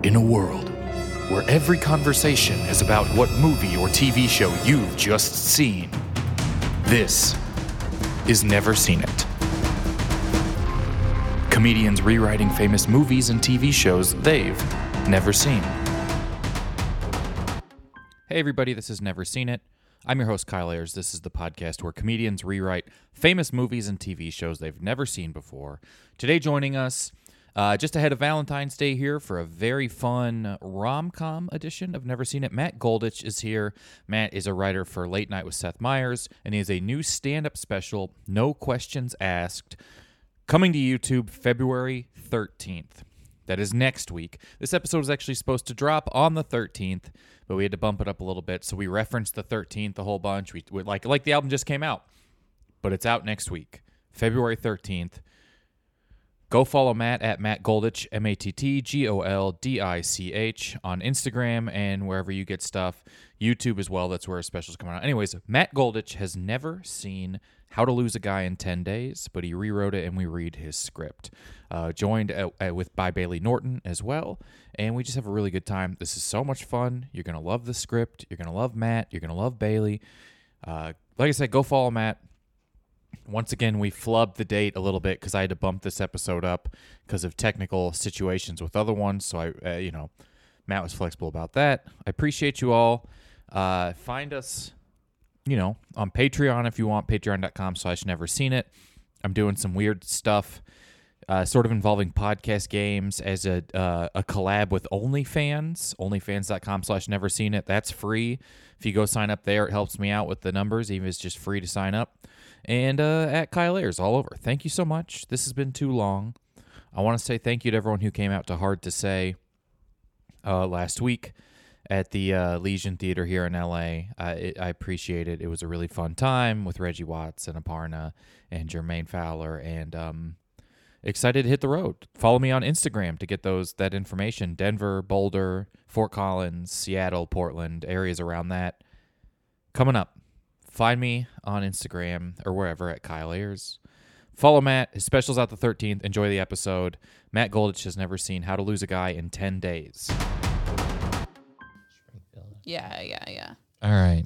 In a world where every conversation is about what movie or TV show you've just seen, this is Never Seen It. Comedians rewriting famous movies and TV shows they've never seen. Hey everybody, this is Never Seen It. I'm your host, Kyle Ayers. This is the podcast where comedians rewrite famous movies and TV shows they've never seen before. Today joining us, just ahead of Valentine's Day here for a very fun rom-com edition of Never Seen It, Matt Goldich is here. Matt is a writer for Late Night with Seth Meyers, and he has a new stand-up special, No Questions Asked, coming to YouTube February 13th. That is next week. This episode is actually supposed to drop on the 13th, but we had to bump it up a little bit, so we referenced the 13th a whole bunch. We like the album just came out, but it's out next week, February 13th. Go follow Matt at Matt Goldich, MattGoldich, on Instagram and wherever you get stuff. YouTube as well, that's where his specials come out. Anyways, Matt Goldich has never seen How to Lose a Guy in 10 Days, but he rewrote it and we read his script. Joined by Bailey Norton as well, and we just have a really good time. This is so much fun. You're going to love the script. You're going to love Matt. You're going to love Bailey. Like I said, go follow Matt. Once again, we flubbed the date a little bit because I had to bump this episode up because of technical situations with other ones. So Matt was flexible about that. I appreciate you all. Find us, on Patreon if you want, patreon.com/neverseenit. I'm doing some weird stuff, sort of involving podcast games as a collab with OnlyFans, onlyfans.com/neverseenit. That's free. If you go sign up there, it helps me out with the numbers, even if it's just free to sign up. And at Kyle Ayers all over. Thank you so much. This has been too long. I want to say thank you to everyone who came out to Hard to Say last week at the Legion Theater here in LA. I appreciate it. It was a really fun time with Reggie Watts and Aparna and Jermaine Fowler, and excited to hit the road. Follow me on Instagram to get that information. Denver, Boulder, Fort Collins, Seattle, Portland, areas around that. Coming up. Find me on Instagram or wherever at Kyle Ayers. Follow Matt. His special's out the 13th. Enjoy the episode. Matt Goldich has never seen How to Lose a Guy in 10 Days. Yeah. All right.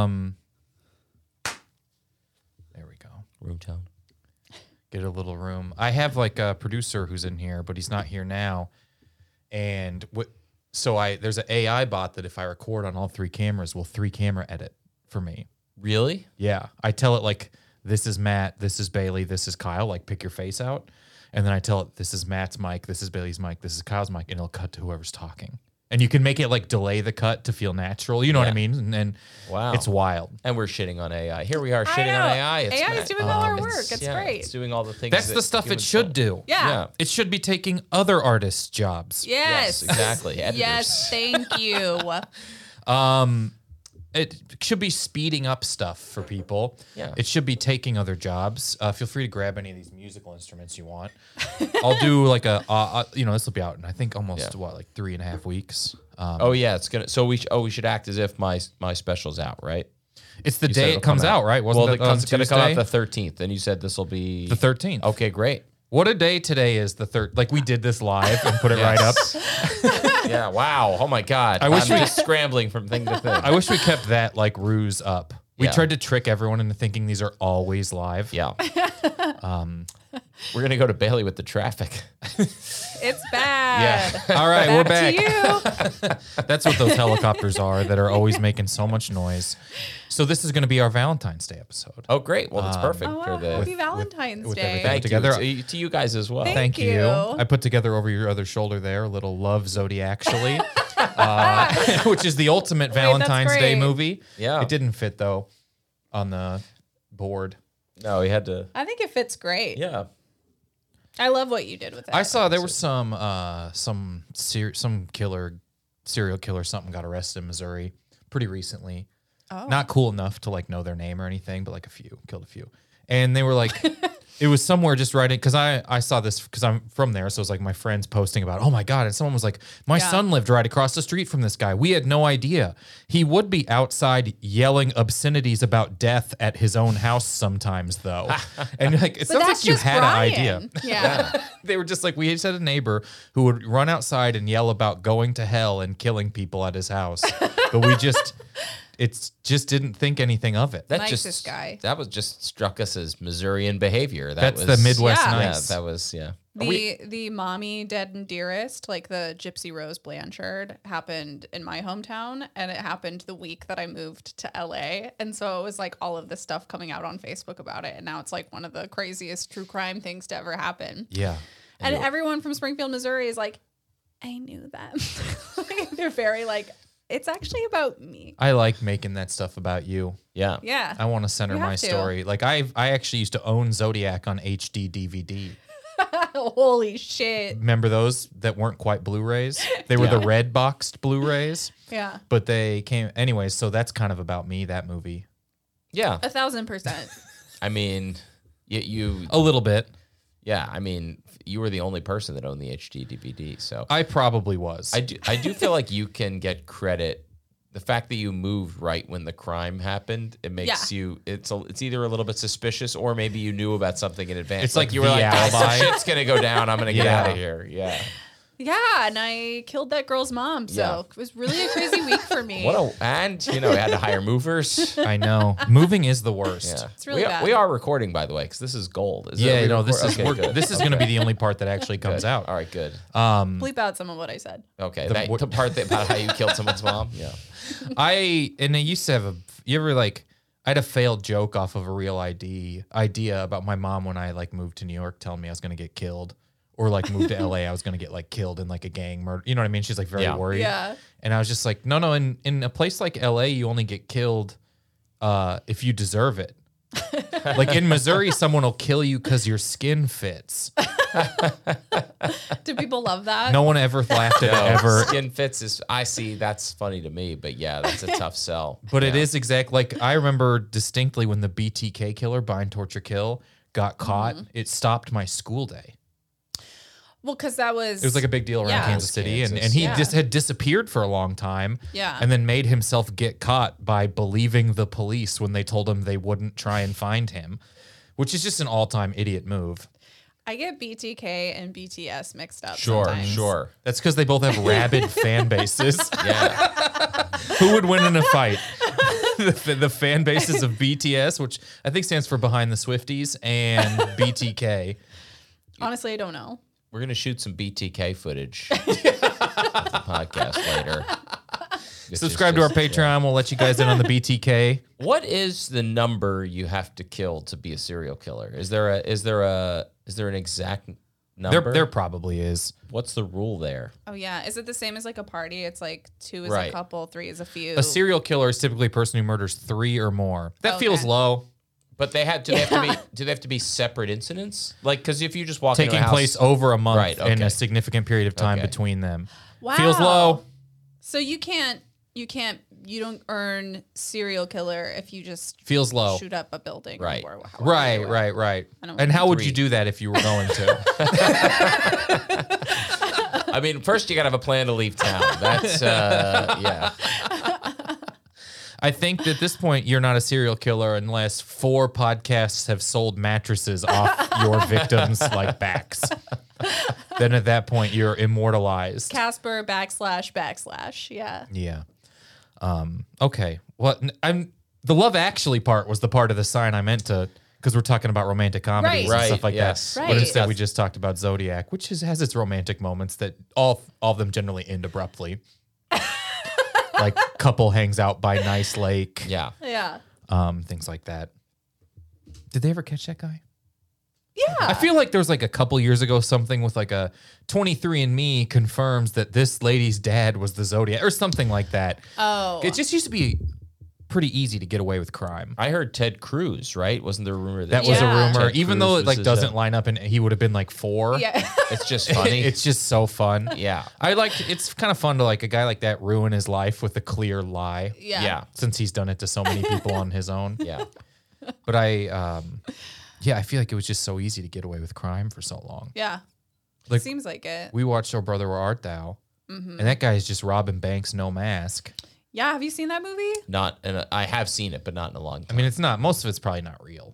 There we go. Room tone. Get a little room. I have like a producer who's in here, but he's not here now. And there's an AI bot that if I record on all three cameras, will 3-camera edit for me. Really? Yeah. I tell it like, this is Matt, this is Bailey, this is Kyle, like pick your face out. And then I tell it, this is Matt's mic, this is Bailey's mic, this is Kyle's mic, and it'll cut to whoever's talking. And you can make it like delay the cut to feel natural. You know what I mean? And wow. It's wild. And we're shitting on AI. Here we are shitting on AI. AI is doing all our work. It's great. It's doing all the things. That's the stuff it should do. Yeah. It should be taking other artists' jobs. Yes. Exactly. Editors. Yes, thank you. It should be speeding up stuff for people. Yeah. It should be taking other jobs. Feel free to grab any of these musical instruments you want. I'll do like this will be out in I think almost 3.5 weeks. It's gonna. So we should act as if my special's out, right? It's the day it comes out, right? Wasn't that it's gonna come out the 13th, and you said this will be the 13th. Okay, great. What a day today is, the third. Like we did this live and put it right up. Yeah, wow. Oh my God. I'm just scrambling from thing to thing. I wish we kept that like ruse up. We tried to trick everyone into thinking these are always live. Yeah. We're gonna go to Bailey with the traffic. It's bad. Yeah. All right, we're back. To you. That's what those helicopters are that are always making so much noise. So this is going to be our Valentine's Day episode. Oh, great. Well, that's perfect. Oh, wow. Happy Valentine's with Day. everything. Thank Together. you. To you guys as well. Thank you. I put together over your other shoulder there a little Love Zodiactually, which is the ultimate Valentine's Day movie. Yeah. It didn't fit, though, on the board. No, he had to. I think it fits great. Yeah. I love what you did with it. I saw there was some serial killer something got arrested in Missouri pretty recently. Oh. Not cool enough to like know their name or anything, but like killed a few. And they were like, It was somewhere just right in, because I saw this because I'm from there. So it was like my friends posting about, oh my God. And someone was like, my son lived right across the street from this guy. We had no idea. He would be outside yelling obscenities about death at his own house sometimes, though. And like, it sounds like you had an idea. Yeah. They were just like, we just had a neighbor who would run outside and yell about going to hell and killing people at his house. But we just didn't think anything of it. Nicest guy. That was just struck us as Missourian behavior. That's the Midwest nice. Yeah, that was, The Mommy Dead and Dearest, like the Gypsy Rose Blanchard, happened in my hometown, and it happened the week that I moved to LA. And so it was like all of this stuff coming out on Facebook about it, and now it's like one of the craziest true crime things to ever happen. Yeah. And everyone from Springfield, Missouri is like, I knew that. They're very like, it's actually about me. I like making that stuff about you. Yeah. Yeah. I want to center You my have to. story. Like I actually used to own Zodiac on HD DVD. Holy shit. Remember those that weren't quite Blu-rays? They were the red boxed Blu-rays, Yeah. but they came anyways. So that's kind of about me, that movie. Yeah. 1,000%. I mean, you A little bit. yeah, I mean, you were the only person that owned the HD DVD, so I probably was. I do feel like you can get credit. The fact that you moved right when the crime happened, it makes you. It's either a little bit suspicious, or maybe you knew about something in advance. It's like you were the like, alibi. shit's gonna go down. I'm gonna get Yeah. out of here. Yeah. Yeah, and I killed that girl's mom, so Yeah. it was really a crazy week for me. And you know, I had to hire movers. I know. Moving is the worst. Yeah, It's really bad. we are recording, by the way, because this is gold. Is Yeah, it no, record- this is okay, good. this is going to be the only part that actually comes Good. out. All right, good. Bleep out some of what I said. Okay, The- the part about how you killed someone's mom. Yeah. I used to have you ever like I had a failed joke off of a real idea about my mom when I like moved to New York, telling me I was going to get killed, or like moved to LA, I was going to get like killed in like a gang murder. You know what I mean? She's like very Yeah. worried. Yeah. And I was just like, no, in a place like LA, you only get killed if you deserve it. Like in Missouri, someone will kill you because your skin fits. Do people love that? No one ever laughed at it ever. Skin fits is. I see. That's funny to me, but yeah, that's a tough sell. But it Yeah. is exact. Like I remember distinctly when the BTK killer, Bind, Torture, Kill, got caught. It stopped my school day. Well, because that was... It was like a big deal around Yeah. Kansas City, and Kansas. he Yeah. just had disappeared for a long time. Yeah. And then made himself get caught by believing the police when they told him they wouldn't try and find him, which is just an all-time idiot move. I get BTK and BTS mixed up Sure, sometimes. sure. That's because they both have rabid fan bases. Yeah. Who would win in a fight? The fan bases of BTS, which I think stands for Behind the Swifties, and BTK. Honestly, I don't know. We're gonna shoot some BTK footage of the podcast later. It's Subscribe to our just- Patreon. We'll let you guys in on the BTK. What is the number you have to kill to be a serial killer? Is there an exact number? There probably is. What's the rule there? Oh, yeah. Is it the same as like a party? It's like 2 is Right. a couple, 3 is a few. A serial killer is typically a person who murders 3 or more. That Okay. feels low. But they have do they have to be separate incidents? Like, because if you just walk into Taking a house, place over a month Right, and okay. a significant period of time Okay. between them. Wow. Feels low. So you don't earn serial killer if you just Feels low. shoot up a building. Right. Or however Right, you do it. right. I don't And how would 3. you do that if you were going to? I mean, first you gotta have a plan to leave town. That's yeah. I think that at this point, you're not a serial killer unless 4 podcasts have sold mattresses off your victims' like backs. Then at that point, you're immortalized. Casper // Yeah. Yeah. Okay. Well, the Love Actually part was the part of the sign I meant to, because we're talking about romantic comedies Right. and stuff like yes. that. Right. But instead, we just talked about Zodiac, which has its romantic moments that all of them generally end abruptly. Like couple hangs out by nice lake. Yeah. Yeah. Things like that. Did they ever catch that guy? Yeah. I feel like there was like a couple years ago something with like a 23andMe confirms that this lady's dad was the Zodiac or something like that. Oh. It just used to be pretty easy to get away with crime. I heard Ted Cruz, right? Wasn't there a rumor That was a Yeah. rumor, Ted even Cruz though it was like his, doesn't line up and he would have been like 4. Yeah. It's just funny. It's just so fun. yeah. It's kind of fun to like a guy like that ruin his life with a clear lie. Yeah. Yeah. Since he's done it to so many people on his own. Yeah. But Yeah, I feel like it was just so easy to get away with crime for so long. Yeah. Like, Seems like it. we watched Oh Brother, Where Art Thou? Mm-hmm. And that guy is just robbing banks, no mask. Yeah. Have you seen that movie? Not, and I have seen it, but not in a long I time. mean, it's not, most of it's probably not real.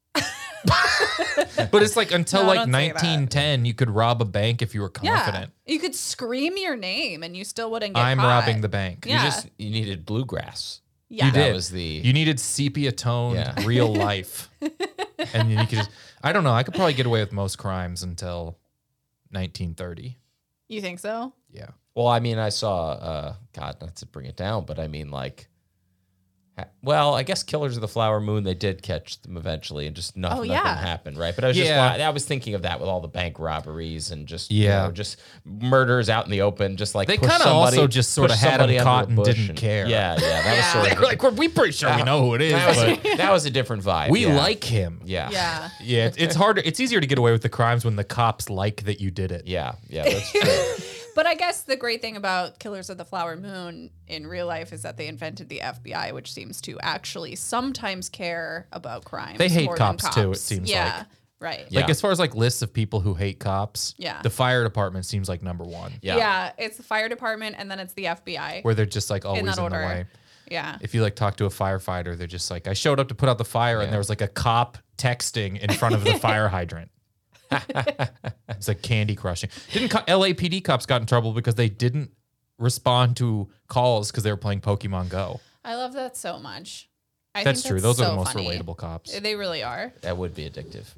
But it's like until No, like don't say that. 1910, you could rob a bank if you were confident. Yeah. You could scream your name and you still wouldn't get I'm caught. robbing the bank. Yeah. you needed bluegrass. Yeah. You That did. was the You needed sepia toned Yeah. real life. And you could just, I don't know, I could probably get away with most crimes until 1930. You think so? Yeah. Well, I mean, I saw, God, not to bring it down, but I mean, like, well, I guess Killers of the Flower Moon, they did catch them eventually, and just nothing yeah. happened, right? But I was Yeah. I was thinking of that with all the bank robberies and just, Yeah. just murders out in the open, just like They push kinda somebody- also just sorta push had 'em somebody under caught a and bush didn't care. Yeah, that was Yeah. sort They of were like, we pretty sure we know who it is. But that was a different vibe. we yeah. like him. Yeah. Yeah. Yeah, it's harder. It's easier to get away with the crimes when the cops like that you did it. Yeah, that's true. But I guess the great thing about Killers of the Flower Moon in real life is that they invented the FBI, which seems to actually sometimes care about crime. They hate more than cops, too, it seems yeah, like. Right. Yeah. Like as far as like lists of people who hate cops, Yeah. the fire department seems like number one. Yeah. It's the fire department and then it's the FBI. Where they're just like always in that in the order. way. Yeah. If you like talk to a firefighter, they're just like, I showed up to put out the fire and there was like a cop texting in front of the fire hydrant. It's like candy crushing. LAPD cops got in trouble because they didn't respond to calls because they were playing Pokemon Go. I love that so much. I That's think true. Those are so the most funny. relatable cops. They really are. That would be addictive.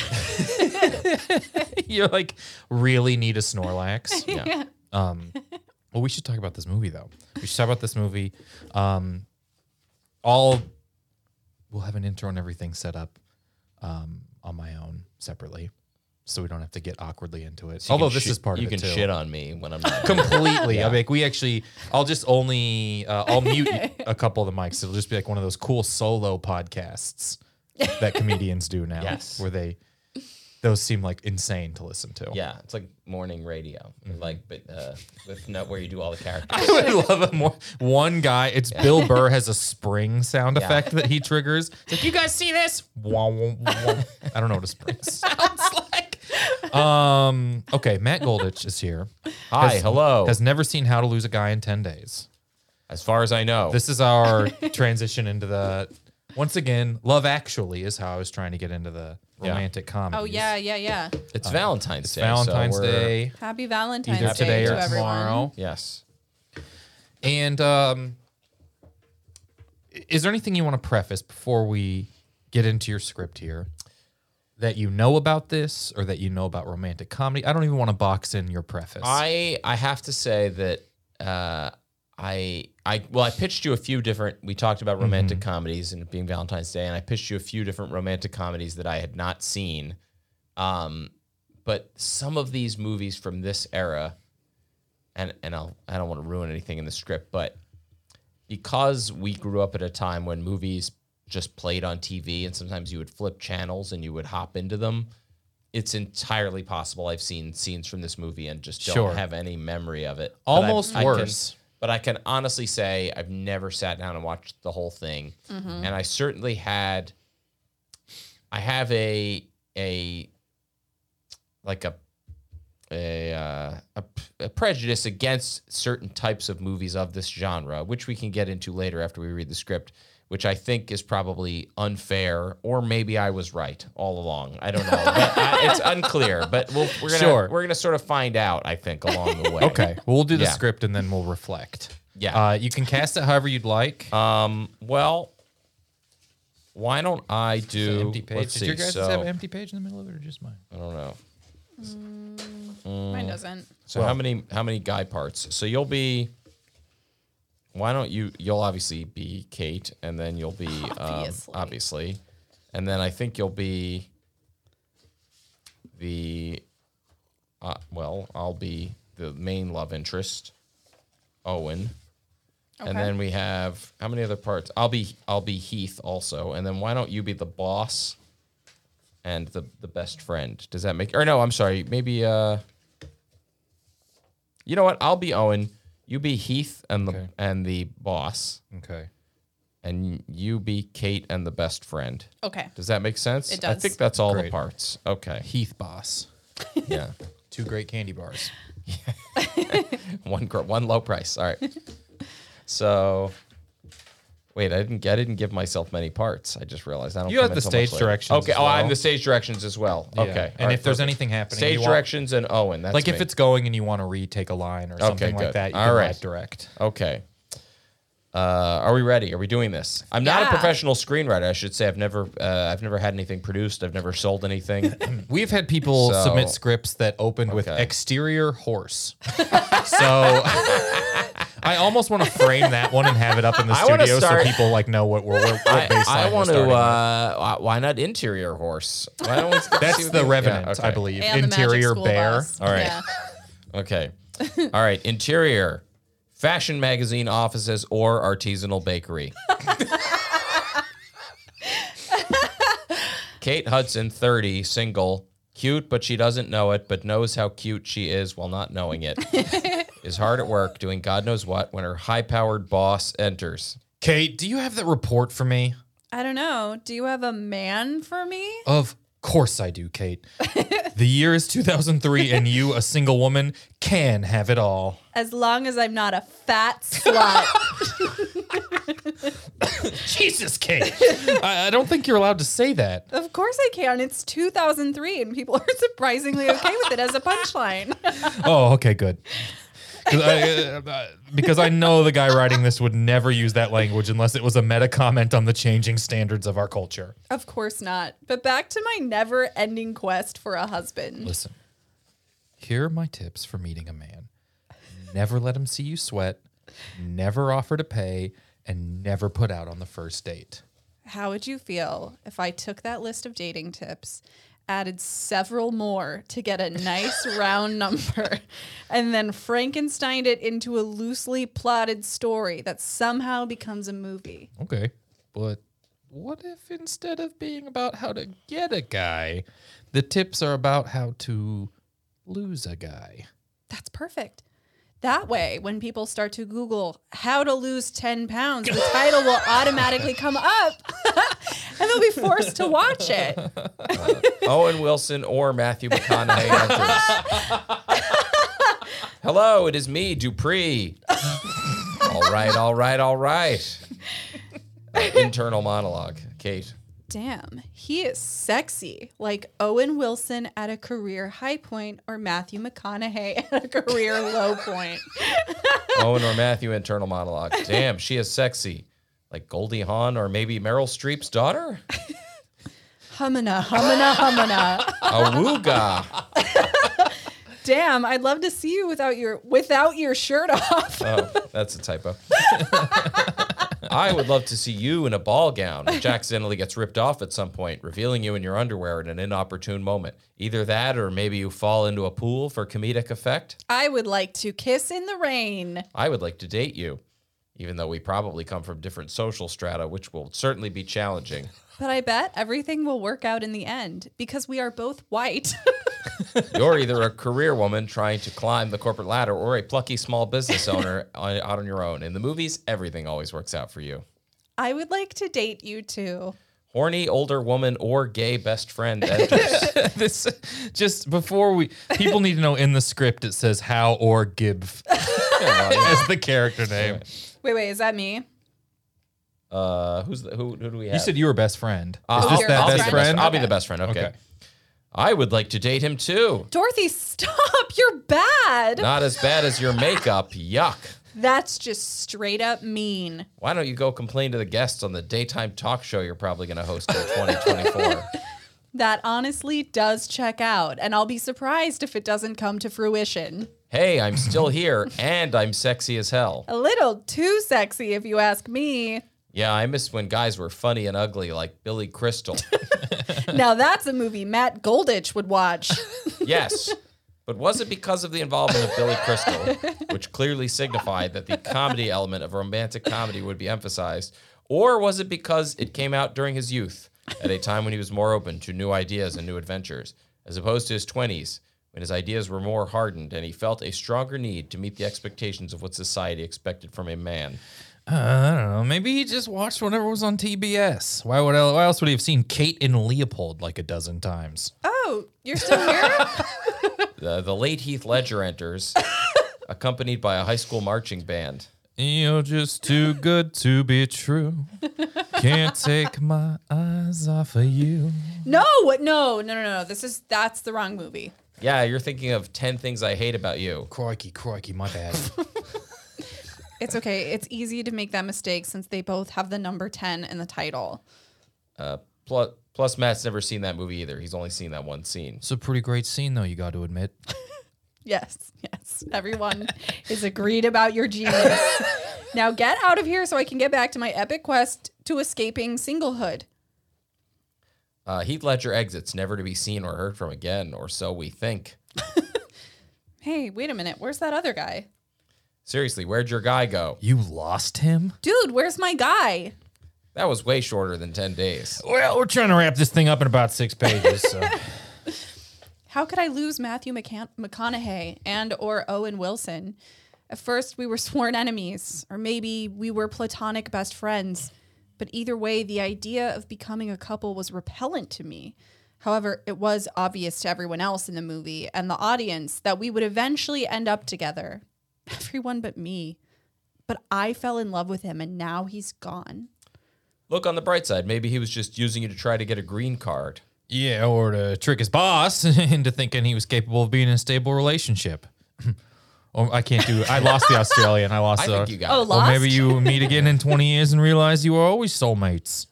You like really need a Snorlax. Yeah. Well, we should talk about this movie though. We should talk about this movie. We'll have an intro and everything set up on my own separately, so we don't have to get awkwardly into it. Although this is part of you it can too. shit on me when I'm not. Completely. I mean, I'll just only, I'll mute a couple of the mics. It'll just be like one of those cool solo podcasts that comedians do now. Yes. Where those seem like insane to listen to. Yeah, it's like morning radio, like but with where you do all the characters. I would love one guy. It's Bill Burr has a spring sound effect that he triggers. It's like, you guys see this? Wah, wah, wah. I don't know what a spring sounds like. Okay, Matt Goldich is here. Hi, hello. Has never seen How to Lose a Guy in 10 Days. As far as I know, This is our transition into once again, Love Actually is how I was trying to get into the romantic comedy. Oh yeah. it's Valentine's Day. Valentine's so we're- Day, Happy Valentine's either Day today to or everyone. tomorrow. Yes. And is there anything you want to preface before we get into your script here that you know about this or that you know about romantic comedy? I don't even want to box in your preface. I have to say that I pitched you a few different. We talked about romantic comedies and it being Valentine's Day, and I pitched you a few different romantic comedies that I had not seen. But some of these movies from this era, and I don't want to ruin anything in the script, but because we grew up at a time when movies just played on TV, and sometimes you would flip channels and you would hop into them. It's entirely possible I've seen scenes from this movie and just don't Sure. have any memory of it. Almost worse. But I can honestly say I've never sat down and watched the whole thing, and I certainly had. I have a prejudice against certain types of movies of this genre, which we can get into later after we read the script, which I think is probably unfair, or maybe I was right all along. I don't know. But, it's unclear, but we're gonna sort of find out, I think, along the way. Okay, well, we'll do the Yeah. script and then we'll reflect. Yeah. You can cast it however you'd like. Well, why don't I It's an do empty page. Let's Did see. your guys So have an empty page in the middle of it or just mine? I don't know. Mine doesn't. So how many guy parts? So you'll be. Why don't you'll obviously be Kate, and then you'll be obviously, and then I think you'll be the. I'll be the main love interest, Owen. And Okay. then we have how many other parts? I'll be Heath also, and then why don't you be the boss and the best friend? Does that make? Or no, I'm sorry. Maybe you know what? I'll be Owen. You be Heath and the boss, Okay. and you be Kate and the best friend. Okay. Does that make sense? It I does. think that's all the Great. parts. Okay. Heath Boss. Yeah. 2 great candy bars. One low price. All right. So, wait, I didn't give myself many parts. I just realized I don't. You have come in the so stage much later. directions Okay. as Oh, I'm well. the stage directions as well. Yeah. Okay. And if there's anything happening, stage you want- directions and Owen. That's like if me. it's going and you want to retake a line or something good. like that, you All can right. live direct. Okay. Are we ready? Are we doing this? I'm not a Yeah. professional screenwriter. I should say I've never had anything produced. I've never sold anything. We've had people So- submit scripts that opened with Okay. exterior horse. So I almost want to frame that one and have it up in the I wanna studio start- so people like know what baseline I we're want to. starting with. Why not interior horse? Why don't we see That's what the they- Revenant, yeah, okay. I believe. And the Magic Interior School bear. Bus. All right. Yeah. Okay. All right. Interior. Fashion magazine offices or artisanal bakery. Kate Hudson, 30, single, cute, but she doesn't know it, but knows how cute she is while not knowing it. Is hard at work doing God knows what when her high-powered boss enters. Kate, do you have that report for me? I don't know. Do you have a man for me? Of course I do, Kate. The year is 2003 and you, a single woman, can have it all. As long as I'm not a fat slut. Jesus, Kate. I don't think you're allowed to say that. Of course I can. It's 2003 and people are surprisingly okay with it as a punchline. Oh, okay, good. Because I know the guy writing this would never use that language unless it was a meta comment on the changing standards of our culture. Of course not. But back to my never-ending quest for a husband. Listen, here are my tips for meeting a man. Never let him see you sweat, never offer to pay, and never put out on the first date. How would you feel if I took that list of dating tips, added several more to get a nice round number, and then Frankensteined it into a loosely plotted story that somehow becomes a movie? Okay, but what if instead of being about how to get a guy, the tips are about how to lose a guy? That's perfect. That way, when people start to Google how to lose 10 pounds, the title will automatically come up and they'll be forced to watch it. Owen Wilson or Matthew McConaughey enters. Hello, it is me, Dupree. All right. Internal monologue. Kate. Damn, he is sexy. Like Owen Wilson at a career high point or Matthew McConaughey at a career low point. Owen or Matthew, internal monologue. Damn, she is sexy. Like Goldie Hawn or maybe Meryl Streep's daughter? Humana, humana, humana. Awooga. Damn, I'd love to see you without your shirt off. Oh, that's a typo. I would love to see you in a ball gown. If Jack accidentally gets ripped off at some point, revealing you in your underwear in an inopportune moment. Either that or maybe you fall into a pool for comedic effect. I would like to kiss in the rain. I would like to date you, even though we probably come from different social strata, which will certainly be challenging. But I bet everything will work out in the end because we are both white. You're either a career woman trying to climb the corporate ladder or a plucky small business owner out on your own. In the movies, everything always works out for you. I would like to date you too. Horny older woman or gay best friend enters. This just before people need to know in the script it says how or give as the character name. Wait, is that me? Who do we have? You said you were best friend. Is Oh, this you're that best best friend? friend? I'll be Okay. the best friend. Okay. Okay. I would like to date him too. Dorothy, stop. You're bad. Not as bad as your makeup. Yuck. That's just straight up mean. Why don't you go complain to the guests on the daytime talk show you're probably going to host in 2024? That honestly does check out, and I'll be surprised if it doesn't come to fruition. Hey, I'm still here and I'm sexy as hell. A little too sexy, if you ask me. Yeah, I miss when guys were funny and ugly like Billy Crystal. Now that's a movie Matt Goldich would watch. Yes. But was it because of the involvement of Billy Crystal, which clearly signified that the comedy element of romantic comedy would be emphasized, or was it because it came out during his youth, at a time when he was more open to new ideas and new adventures, as opposed to his 20s, when his ideas were more hardened and he felt a stronger need to meet the expectations of what society expected from a man? I don't know. Maybe he just watched whatever was on TBS. Why else would he have seen Kate and Leopold like a dozen times? Oh, you're still here? The late Heath Ledger enters, accompanied by a high school marching band. You're just too good to be true. Can't take my eyes off of you. No. That's the wrong movie. Yeah, you're thinking of 10 Things I Hate About You. Crikey, my bad. It's okay. It's easy to make that mistake since they both have the number 10 in the title. Plus, Matt's never seen that movie either. He's only seen that one scene. It's a pretty great scene, though, you got to admit. Yes. Everyone is agreed about your genius. Now get out of here so I can get back to my epic quest to escaping singlehood. Heath Ledger exits, never to be seen or heard from again, or so we think. Hey, wait a minute. Where's that other guy? Seriously, where'd your guy go? You lost him? Dude, where's my guy? That was way shorter than 10 days. Well, we're trying to wrap this thing up in about 6 pages, so... How could I lose Matthew McConaughey and or Owen Wilson? At first, we were sworn enemies, or maybe we were platonic best friends. But either way, the idea of becoming a couple was repellent to me. However, it was obvious to everyone else in the movie and the audience that we would eventually end up together. Everyone but me. But I fell in love with him, and now he's gone. Look on the bright side. Maybe he was just using you to try to get a green card. Yeah, or to trick his boss into thinking he was capable of being in a stable relationship. Or I can't do it. I lost the Australian. I think you got it. Or lost? maybe you meet again in 20 years and realize you were always soulmates.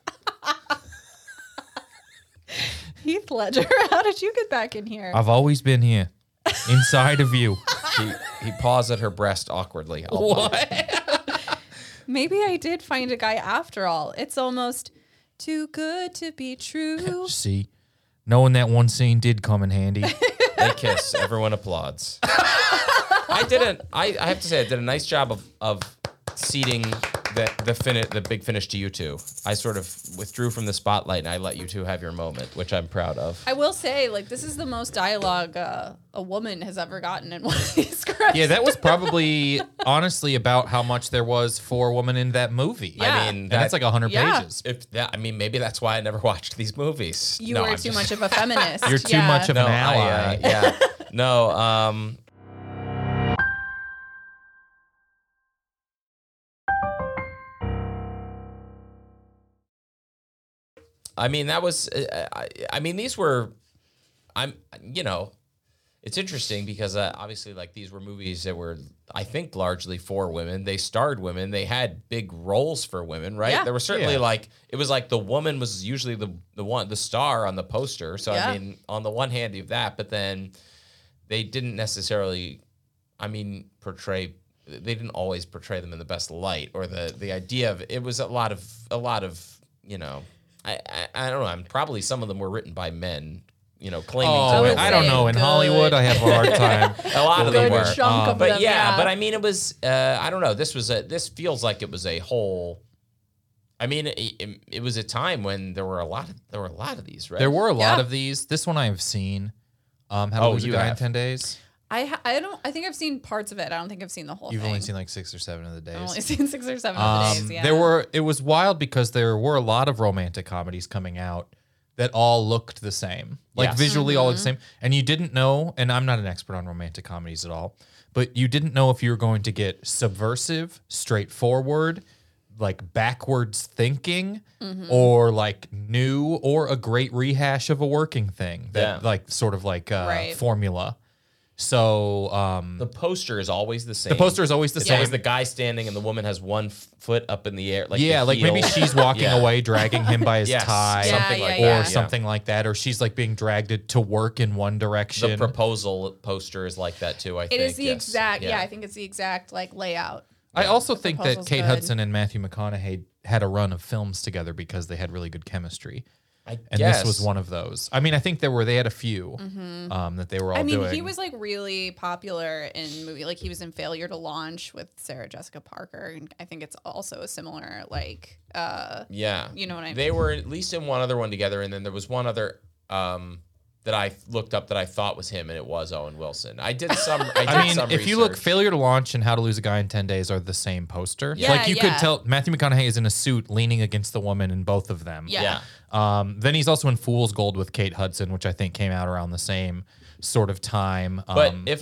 Heath Ledger, how did you get back in here? I've always been here, inside of you. He paused at her breast awkwardly. Maybe I did find a guy after all. It's almost too good to be true. See, knowing that one scene did come in handy. They kiss. Everyone applauds. I have to say, I did a nice job of seating the big finish to you two. I sort of withdrew from the spotlight and I let you two have your moment, which I'm proud of. I will say, like, this is the most dialogue a woman has ever gotten in one of these scripts. Yeah, that was probably, honestly, about how much there was for a woman in that movie. Yeah. I mean, And that's like 100 Yeah. pages. Maybe that's why I never watched these movies. You No, were I'm too just- much of a feminist. You're too much of No, an ally. yeah. No, I mean, that was, these were, it's interesting because obviously, like, these were movies that were, I think, largely for women. They starred women. They had big roles for women, right? Yeah. There was certainly Yeah. it was like the woman was usually the star on the poster. So, Yeah. I mean, on the one hand, you have that, but then they didn't necessarily, they didn't always portray them in the best light, or the idea of it was a lot of I don't know. Probably some of them were written by men, claiming Oh, would to. I don't say know. In good. Hollywood, I have a hard time. A lot of them Good were. chunk of But them, yeah, but I mean, it was. I don't know. This feels like it was a whole. I mean, it was a time when there were a lot of these, right? There were a lot Yeah. of these. This one I have seen. How to Oh, Lose a you Guy in have. 10 Days. I think I've seen parts of it. I don't think I've seen the whole You've thing. only seen like 6 or 7 of the days. I've only seen 6 or 7 of the days, yeah. It was wild because there were a lot of romantic comedies coming out that all looked the same, like Yes. visually all looked the same. And you didn't know, and I'm not an expert on romantic comedies at all, but you didn't know if you were going to get subversive, straightforward, like backwards thinking, or like new, or a great rehash of a working thing that Yeah. like sort of like Right. formula. So the poster is always the same. the poster is always the It's same. always the guy standing and the woman has one foot up in the air. Like Yeah, the like maybe heel. she's walking Yeah. away, dragging him by his Yes, tie, Yeah, something yeah, like yeah. or that. something like that, or she's like being dragged to work in one direction. The proposal poster is like that too. I think It is the yes. exact, yeah, I think it's the exact, like, layout. I also The think that proposal's Kate good. Hudson and Matthew McConaughey had a run of films together because they had really good chemistry, I and guess. this was one of those. I mean, I think they had a few that they were all I mean, doing. he was, like, really popular in movie. Like, he was in Failure to Launch with Sarah Jessica Parker. And I think it's also a similar, like, Yeah. You know what I mean? They were at least in one other one together, and then there was one other that I looked up that I thought was him, and it was Owen Wilson. I did some. If you look, Failure to Launch and How to Lose a Guy in 10 Days are the same poster. Yeah, Like you could yeah. tell Matthew McConaughey is in a suit leaning against the woman in both of them. Yeah. Then he's also in Fool's Gold with Kate Hudson, which I think came out around the same sort of time. But if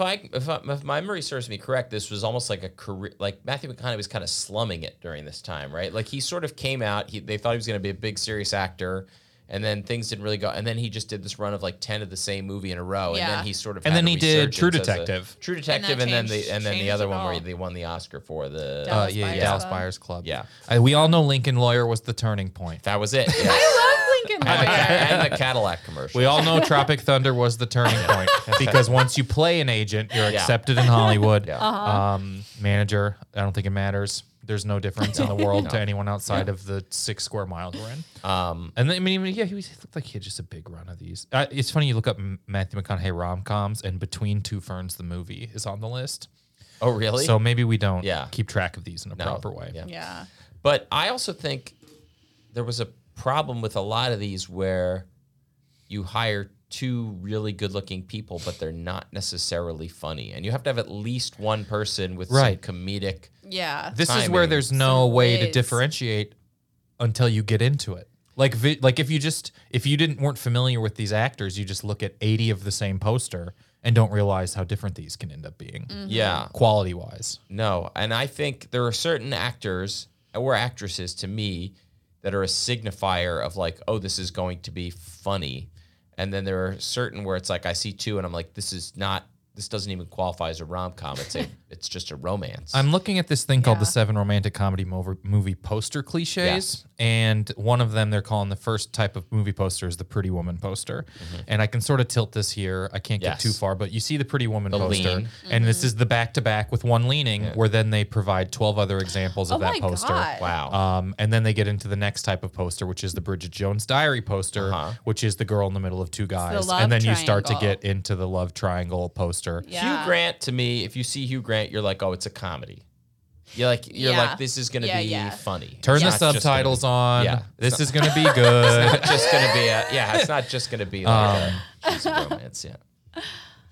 my memory serves me correct, this was almost like a career. Like Matthew McConaughey was kind of slumming it during this time, right? Like he sort of came out. They thought he was going to be a big serious actor. And then things didn't really go. And then he just did this run of like 10 of the same movie in a row. Yeah. And then he sort of And had then a he did resurgence True as a- Detective. True Detective, that and then changed the other it one where all. they won the Oscar for the. Dallas Buyers Dallas Club. Buyers Club. Yeah. We all know Lincoln Lawyer was the turning point. That was it. Yeah. I love Lincoln Lawyer. and the Cadillac commercial. We all know Tropic Thunder was the turning point because once you play an agent, you're accepted in Hollywood. Yeah. Manager, I don't think it matters. There's no difference in the world to anyone outside of the 6 square miles we're in. And then, he looked like he had just a big run of these. It's funny, you look up Matthew McConaughey rom-coms, and Between Two Ferns, the movie, is on the list. Oh, really? So maybe we don't Yeah. keep track of these in a proper way. Yeah. Yeah. But I also think there was a problem with a lot of these where you hire two really good-looking people, but they're not necessarily funny, and you have to have at least one person with Right. some comedic. Yeah. This is where Timing. there's no Some way to whiz. differentiate until you get into it. Like if you weren't familiar with these actors, you just look at 80 of the same poster and don't realize how different these can end up being, Yeah. quality wise. No, and I think there are certain actors or actresses to me that are a signifier of like, oh, this is going to be funny. And then there are certain where it's like I see two and I'm like, this doesn't even qualify as a rom-com. It's just a romance. I'm looking at this thing called the Yeah. 7 romantic comedy movie poster cliches, Yes. and one of them they're calling the first type of movie poster is the Pretty Woman poster. And I can sort of tilt this here. I can't get Yes. too far, but you see the Pretty Woman The poster, lean. and this is the back-to-back with one leaning, where then they provide 12 other examples of Oh that my poster. God. Wow. And then they get into the next type of poster, which is the Bridget Jones Diary poster, which is the girl in the middle of two guys. love And then you start to triangle. get into the love triangle poster. Yeah. Hugh Grant, to me, if you see Hugh Grant, you're like, oh, it's a comedy. You're Yeah. like, this is going to be Yeah. funny. Turn It's the not just gonna subtitles be- on. Yeah. This is going to be good. It's not just going to be it's not just going to be like a cheesy romance. Yeah.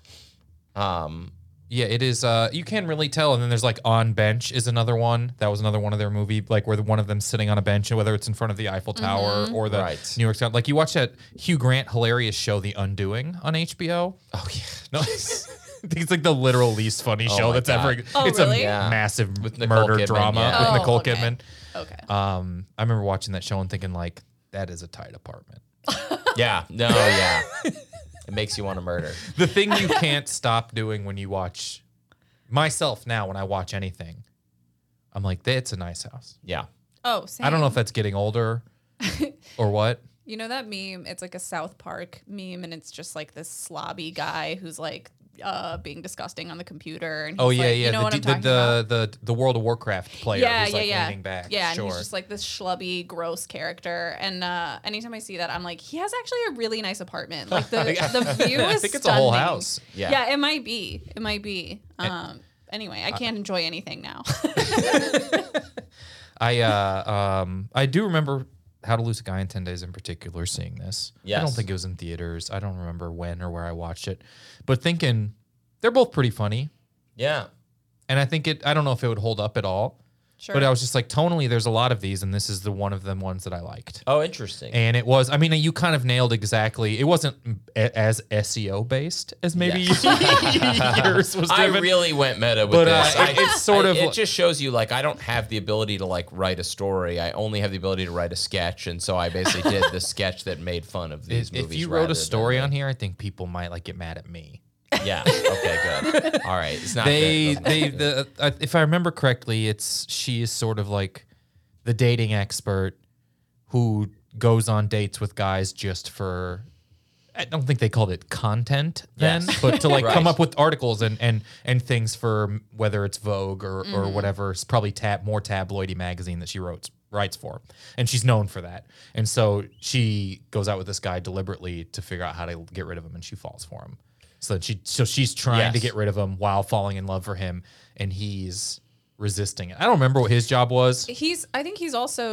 Yeah, it is. You can really tell. And then there's like On Bench is another one. That was another one of their movie, like where one of them sitting on a bench, whether it's in front of the Eiffel Tower or the Right. New York Sky. Like you watch that Hugh Grant hilarious show, The Undoing, on HBO. Oh yeah. No, I think it's like the literal least funny show my that's God. ever. Oh, it's really? a Yeah. massive With Nicole murder Kidman, drama yeah. with Nicole okay. Kidman. Okay. I remember watching that show and thinking like, that is a tight apartment. Yeah. No. Yeah. It makes you want to murder. The thing you can't stop doing when you watch myself now, when I watch anything, I'm like, it's a nice house. Yeah. Oh, same. I don't know if that's getting older or what. You know that meme? It's like a South Park meme, and it's just like this slobby guy who's like being disgusting on the computer. And he's Oh yeah, like, yeah. You know what I'm talking the World of Warcraft player who's like leaning back. Yeah, sure. and he's just like this schlubby, gross character. And anytime I see that, I'm like, he has actually a really nice apartment. Like the view I is think it's a whole stunning. house. Yeah. Yeah, it might be. It might be. Anyway, I can't enjoy anything now. I do remember How to Lose a Guy in 10 Days in particular, seeing this. I don't Yes. think it was in theaters. I don't remember when or where I watched it, but thinking they're both pretty funny. Yeah. And I think I don't know if it would hold up at all. Sure. But I was just like, tonally, there's a lot of these, and this is the one of them ones that I liked. Oh, interesting. And it was, I mean, you kind of nailed exactly. It wasn't as SEO based as maybe yours was I driven. really went meta with But, this. it's sort of It like- just shows you like I don't have the ability to like write a story. I only have the ability to write a sketch, and so I basically did the sketch that made fun of these if movies. you wrote rather a story than on here, I think people might like get mad at me. Yeah. Okay. Good. All right. It's not. If I remember correctly, she is sort of like the dating expert who goes on dates with guys just for. I don't think they called it content then, Yes. but to like Right. come up with articles and things for whether it's Vogue or whatever. It's probably more tabloidy magazine that she writes for, and she's known for that. And so she goes out with this guy deliberately to figure out how to get rid of him, and she falls for him. So she's trying to Yes. get rid of him while falling in love for him, and he's resisting it. I don't remember what his job was. I think he's also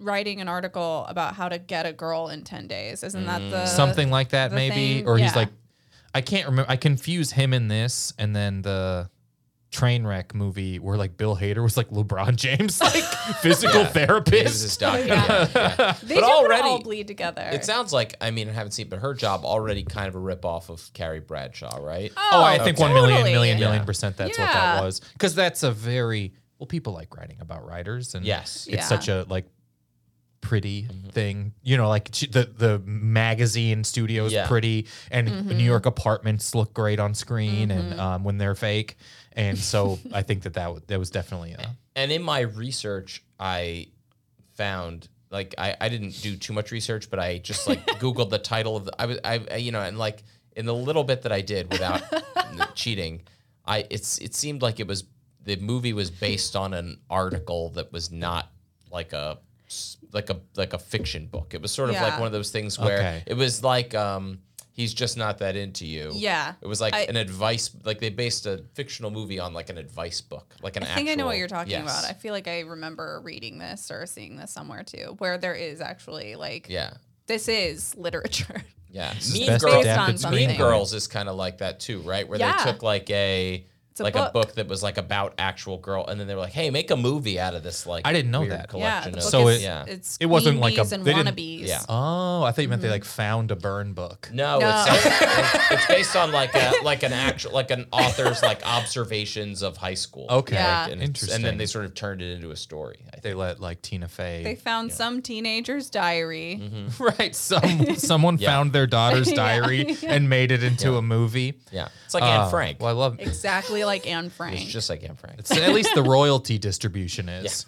writing an article about how to get a girl in 10 days. Isn't that the Something like that, the maybe. thing? Or he's Yeah. like, I can't remember. I confuse him in this and then the Trainwreck movie where like Bill Hader was like LeBron James, like physical He was therapist. his doctor. Yeah. Yeah. They But do already- all bleed together. It sounds like, I mean, I haven't seen, but her job already kind of a ripoff of Carrie Bradshaw, right? Oh, I think totally. 1 million Yeah. percent that's what Yeah. that was. Because that's a very, well, people like writing about writers. And Yes. it's Yeah. such a like pretty thing. You know, like the magazine studio is Yeah. pretty and Mm-hmm. New York apartments look great on screen and when they're fake. And so I think that was definitely a... And in my research, I found like I didn't do too much research, but I just like Googled the title of the I you know, and like in the little bit that I did without cheating, it seemed like the movie was based on an article that was not like a fiction book. It was sort of like Yeah. one of those things where Okay. it was like he's just not that into you. Yeah. It was like I- an advice, like they based a fictional movie on like an advice book, like an I think I know what you're talking yes. about. I feel like I remember reading this or seeing this somewhere too, where there is actually like, Yeah. this is literature. Yeah. is Mean best Girls, adapted Mean screenplay. Girls is kind of like that too, right? Where Yeah. they took like a a book. that was like about actual girl, and then they were like, "Hey, make a movie out of this." Like I didn't know weird that. Yeah, collection the of book So is, yeah. it's It wasn't queen like a- bees and they didn't- wannabes. Yeah. Oh, I thought you meant they like found a burn book. No, No. it's based on like an author's like observations of high school. Okay. Yeah. and Interesting. then they sort of turned it into a story. I think. They let like Tina Fey. They found some teenager's diary. Right. Someone Yeah. found their daughter's Yeah. diary and made it into a movie. Yeah, it's like Anne Oh, Frank. Well, I love Exactly like Anne Frank. It's just like Anne Frank. it's at least the royalty distribution is.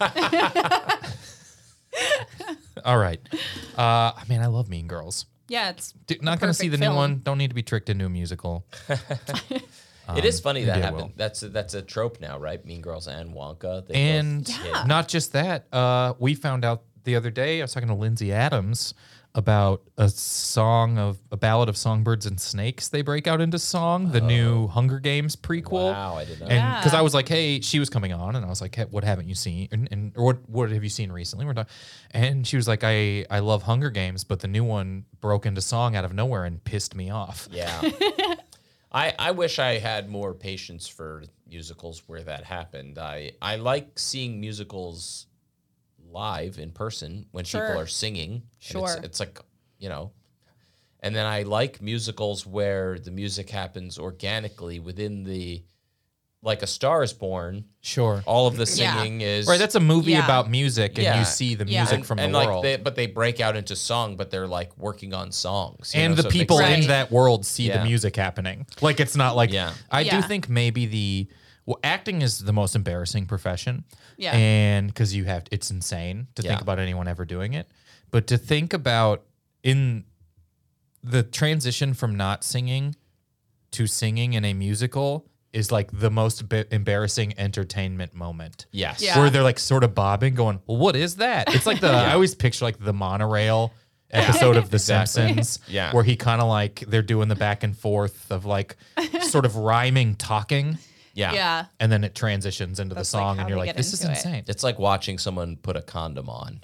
All right. Man, I love Mean Girls. yeah, it's Not going to see the perfect new film. one. Don't need to be tricked into a musical. It is funny that maybe I happened. will. That's a trope now, right? Mean Girls and Wonka. They And both Yeah. not just that, we found out the other day, I was talking to Lindsay Adams about a ballad of songbirds and snakes they break out into song, the new Hunger Games prequel. Wow, I didn't know. And because Yeah. I was like, hey, she was coming on, and I was like, hey, what haven't you seen? Or what have you seen recently? We're talking, and she was like, I love Hunger Games, but the new one broke into song out of nowhere and pissed me off. Yeah. I wish I had more patience for musicals where that happened. I like seeing musicals live in person when Sure. people are singing. And Sure. It's like, you know. And then I like musicals where the music happens organically within like A Star is Born. Sure. All of the Yeah. singing is Right, that's a movie Yeah. about music, and Yeah. you see the Yeah. music from the like world. but they break out into song, but they're like working on songs. you And know, the so it makes people sense. in Right. that world see Yeah. the music happening. Like it's not like Yeah. I do Yeah. think maybe acting is the most embarrassing profession. Yeah. And because it's insane to think Yeah. about anyone ever doing it. But to think about in the transition from not singing to singing in a musical is like the most embarrassing entertainment moment. Yes. Yeah. Where they're like sort of bobbing, going, well, what is that? It's like I always picture like the monorail episode of The Simpsons, Yeah. where he kind of like they're doing the back and forth of like sort of rhyming talking, Yeah. Yeah. and then it transitions into That's the like song, how and you're they like, get this is into it. insane. It's like watching someone put a condom on.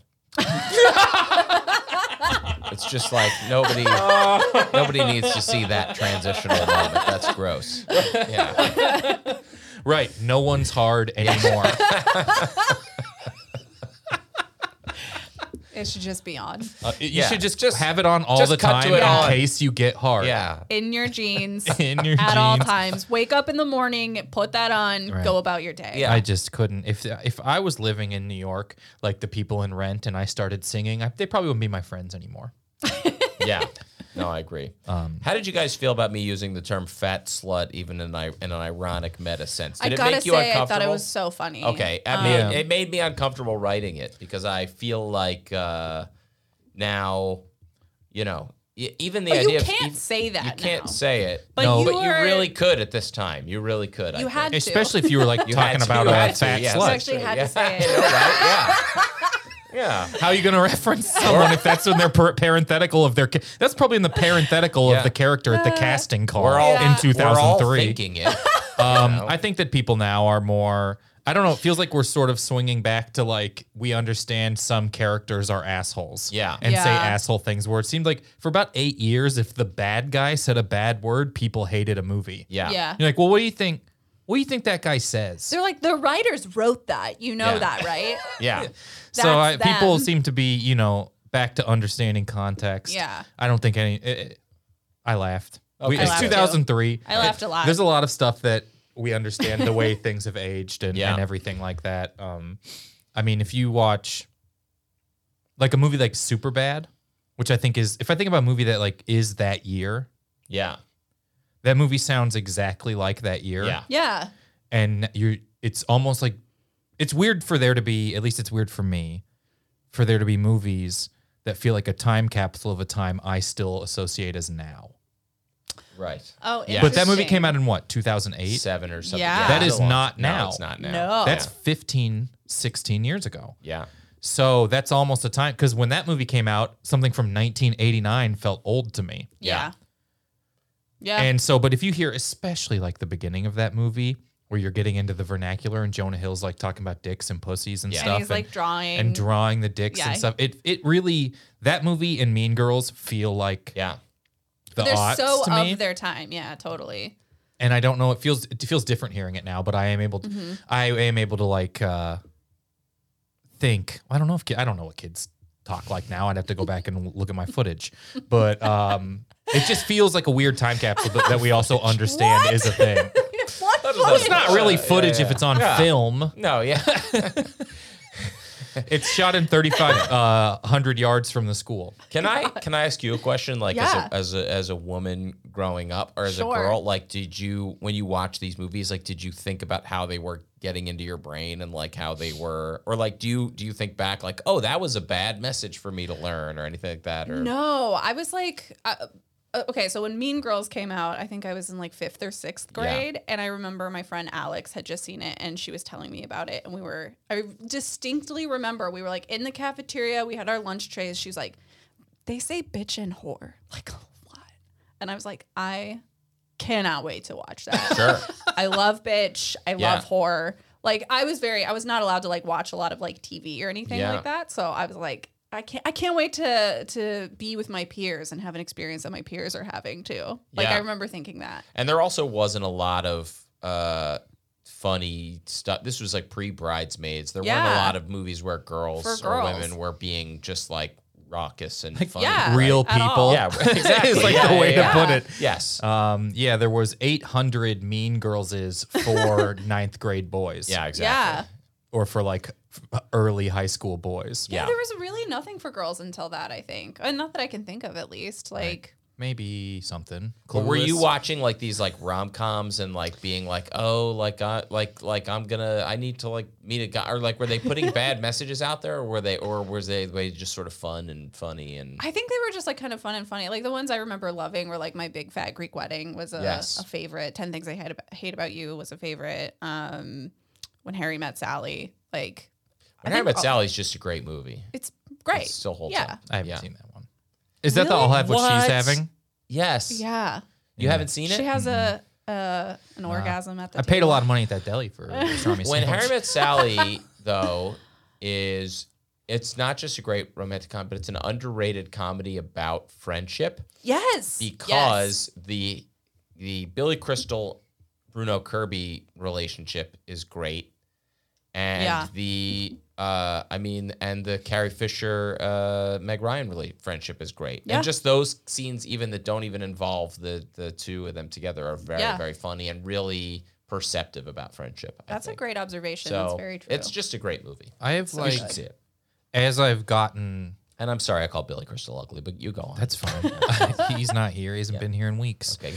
It's just like nobody needs to see that transitional moment. That's gross. Yeah. Right, no one's hard anymore. It should just be on. You Yeah, should just just- have it on all just the cut time to it in on. case you get hard. Yeah. In your jeans. In your at all jeans. times. Wake up in the morning, put that on, Right. go about your day. Yeah. I just couldn't. If I was living in New York, like the people in Rent, and I started singing, they probably wouldn't be my friends anymore. Yeah. No, I agree. How did you guys feel about me using the term fat slut even in an ironic meta sense? I Did it gotta make you say, I uncomfortable? thought it was so funny. Okay. It made me uncomfortable writing it because I feel like now, you know, even the But idea you of can't say that you can't now. say it, But No. you but you were- really could at this time. You really could. I You think. had to. Especially if you were like You had talking to, about you a had to, fat yes. slut. You actually had to say it. I know, right? Yeah. Yeah. How are you going to reference someone if that's in their parenthetical of their? That's probably in the parenthetical Yeah. of the character at the casting call We're all in We're all 2003. thinking it. I think that people now are more. I don't know. It feels like we're sort of swinging back to like we understand some characters are assholes. Yeah. And say Yeah. asshole things where it seemed like for about 8 years, if the bad guy said a bad word, people hated a movie. Yeah. Yeah. You're like, well, what do you think? What do you think that guy says? They're like, the writers wrote that. You know Yeah. that, right? Yeah. So That's people them. seem to be, back to understanding context. Yeah. I don't think I laughed. Okay. I It's laughed too. 2003. I laughed a lot. There's a lot of stuff that we understand the way things have aged and Yeah. everything like that. I mean, if you watch like a movie like Superbad, which I think is, if I think about a movie that like is that year, Yeah. that movie sounds exactly like that year. Yeah. Yeah. And it's almost like, it's weird for there to be, at least it's weird for me, for there to be movies that feel like a time capsule of a time I still associate as now. Right. Oh, Yeah. But that movie interesting. came out in what, 2008? 7 or something. Yeah. That is Still on. not No, now. it's not now. No. That's 15, 16 years ago. Yeah. So that's almost a time, because when that movie came out, something from 1989 felt old to me. Yeah. Yeah. And so, but if you hear, especially like the beginning of that movie, where you're getting into the vernacular and Jonah Hill's like talking about dicks and pussies and Yeah. stuff. And he's like drawing. and drawing the dicks Yeah. and stuff. It really, that movie and Mean Girls feel like Yeah. the They're aughts so to me. of their time. Yeah, totally. And I don't know, it feels different hearing it now, but I am able to, like think, I don't know what kids talk like now. I'd have to go back and look at my footage, but it just feels like a weird time capsule that we also understand What? is a thing. What? It's not really footage if it's on Yeah. film. No, yeah. It's shot in 3,500 yards from the school. Can I ask you a question? Like Yeah. as a woman growing up or as Sure. a girl, like did you, when you watch these movies, like did you think about how they were getting into your brain and like how they were, or like do you think back like, oh, that was a bad message for me to learn or anything like that? Or No, I was like, okay, so when Mean Girls came out, I think I was in like 5th or 6th grade. And I remember my friend Alex had just seen it and she was telling me about it. And I distinctly remember we were like in the cafeteria, we had our lunch trays. She's like, they say bitch and whore. Like, what? And I was like, I cannot wait to watch that. Sure. I love bitch. I Yeah. love horror. Like I was not allowed to like watch a lot of like TV or anything Yeah. like that. So I was like, I can't wait to be with my peers and have an experience that my peers are having too. Like Yeah. I remember thinking that. And there also wasn't a lot of funny stuff. This was like pre-Bridesmaids. There weren't a Yeah. lot of movies where girls For or girls. women were being just like raucous and funny. yeah. Real at all. people. Yeah, exactly. It's like Yeah, the way yeah, to yeah. put it. Yes. Yeah, there was 800 Mean Girlses for ninth grade boys. Yeah, exactly. Yeah. Or for like early high school boys. Yeah. Yeah. There was really nothing for girls until that, I think. And not that I can think of at least. Like Maybe something. But were you Clueless. watching like these like rom-coms and like being like, oh, like I need to like meet a guy, or like were they putting bad messages out there, or was they just sort of fun and funny and I think they were just like kind of fun and funny. Like the ones I remember loving were like My Big Fat Greek Wedding was a Yes. favorite. 10 Things I Hate About You was a favorite. When Harry Met Sally, like When Harry Met Sally's just a great movie. it's great. It still holds yeah. up. I haven't Yeah. seen that one. Is that the Really? I'll have what What? she's having? Yes. Yeah. You haven't seen it? She has an orgasm at the I paid a table. lot of money at that deli for pastrami When sandwich. Harry Met Sally, though, it's not just a great romantic comedy, but it's an underrated comedy about friendship Yes. because the Billy Crystal Bruno Kirby relationship is great, and Yeah. and the Carrie Fisher Meg Ryan friendship is great, Yeah. and just those scenes even that don't even involve the two of them together are very Yeah. very funny and really perceptive about friendship. I That's a think. great observation. So That's very true. it's just a great movie. I have You like, should see it. as I've gotten, And I'm sorry I called Billy Crystal ugly, but you go on. that's fine. He's not here. He hasn't been here in weeks. okay.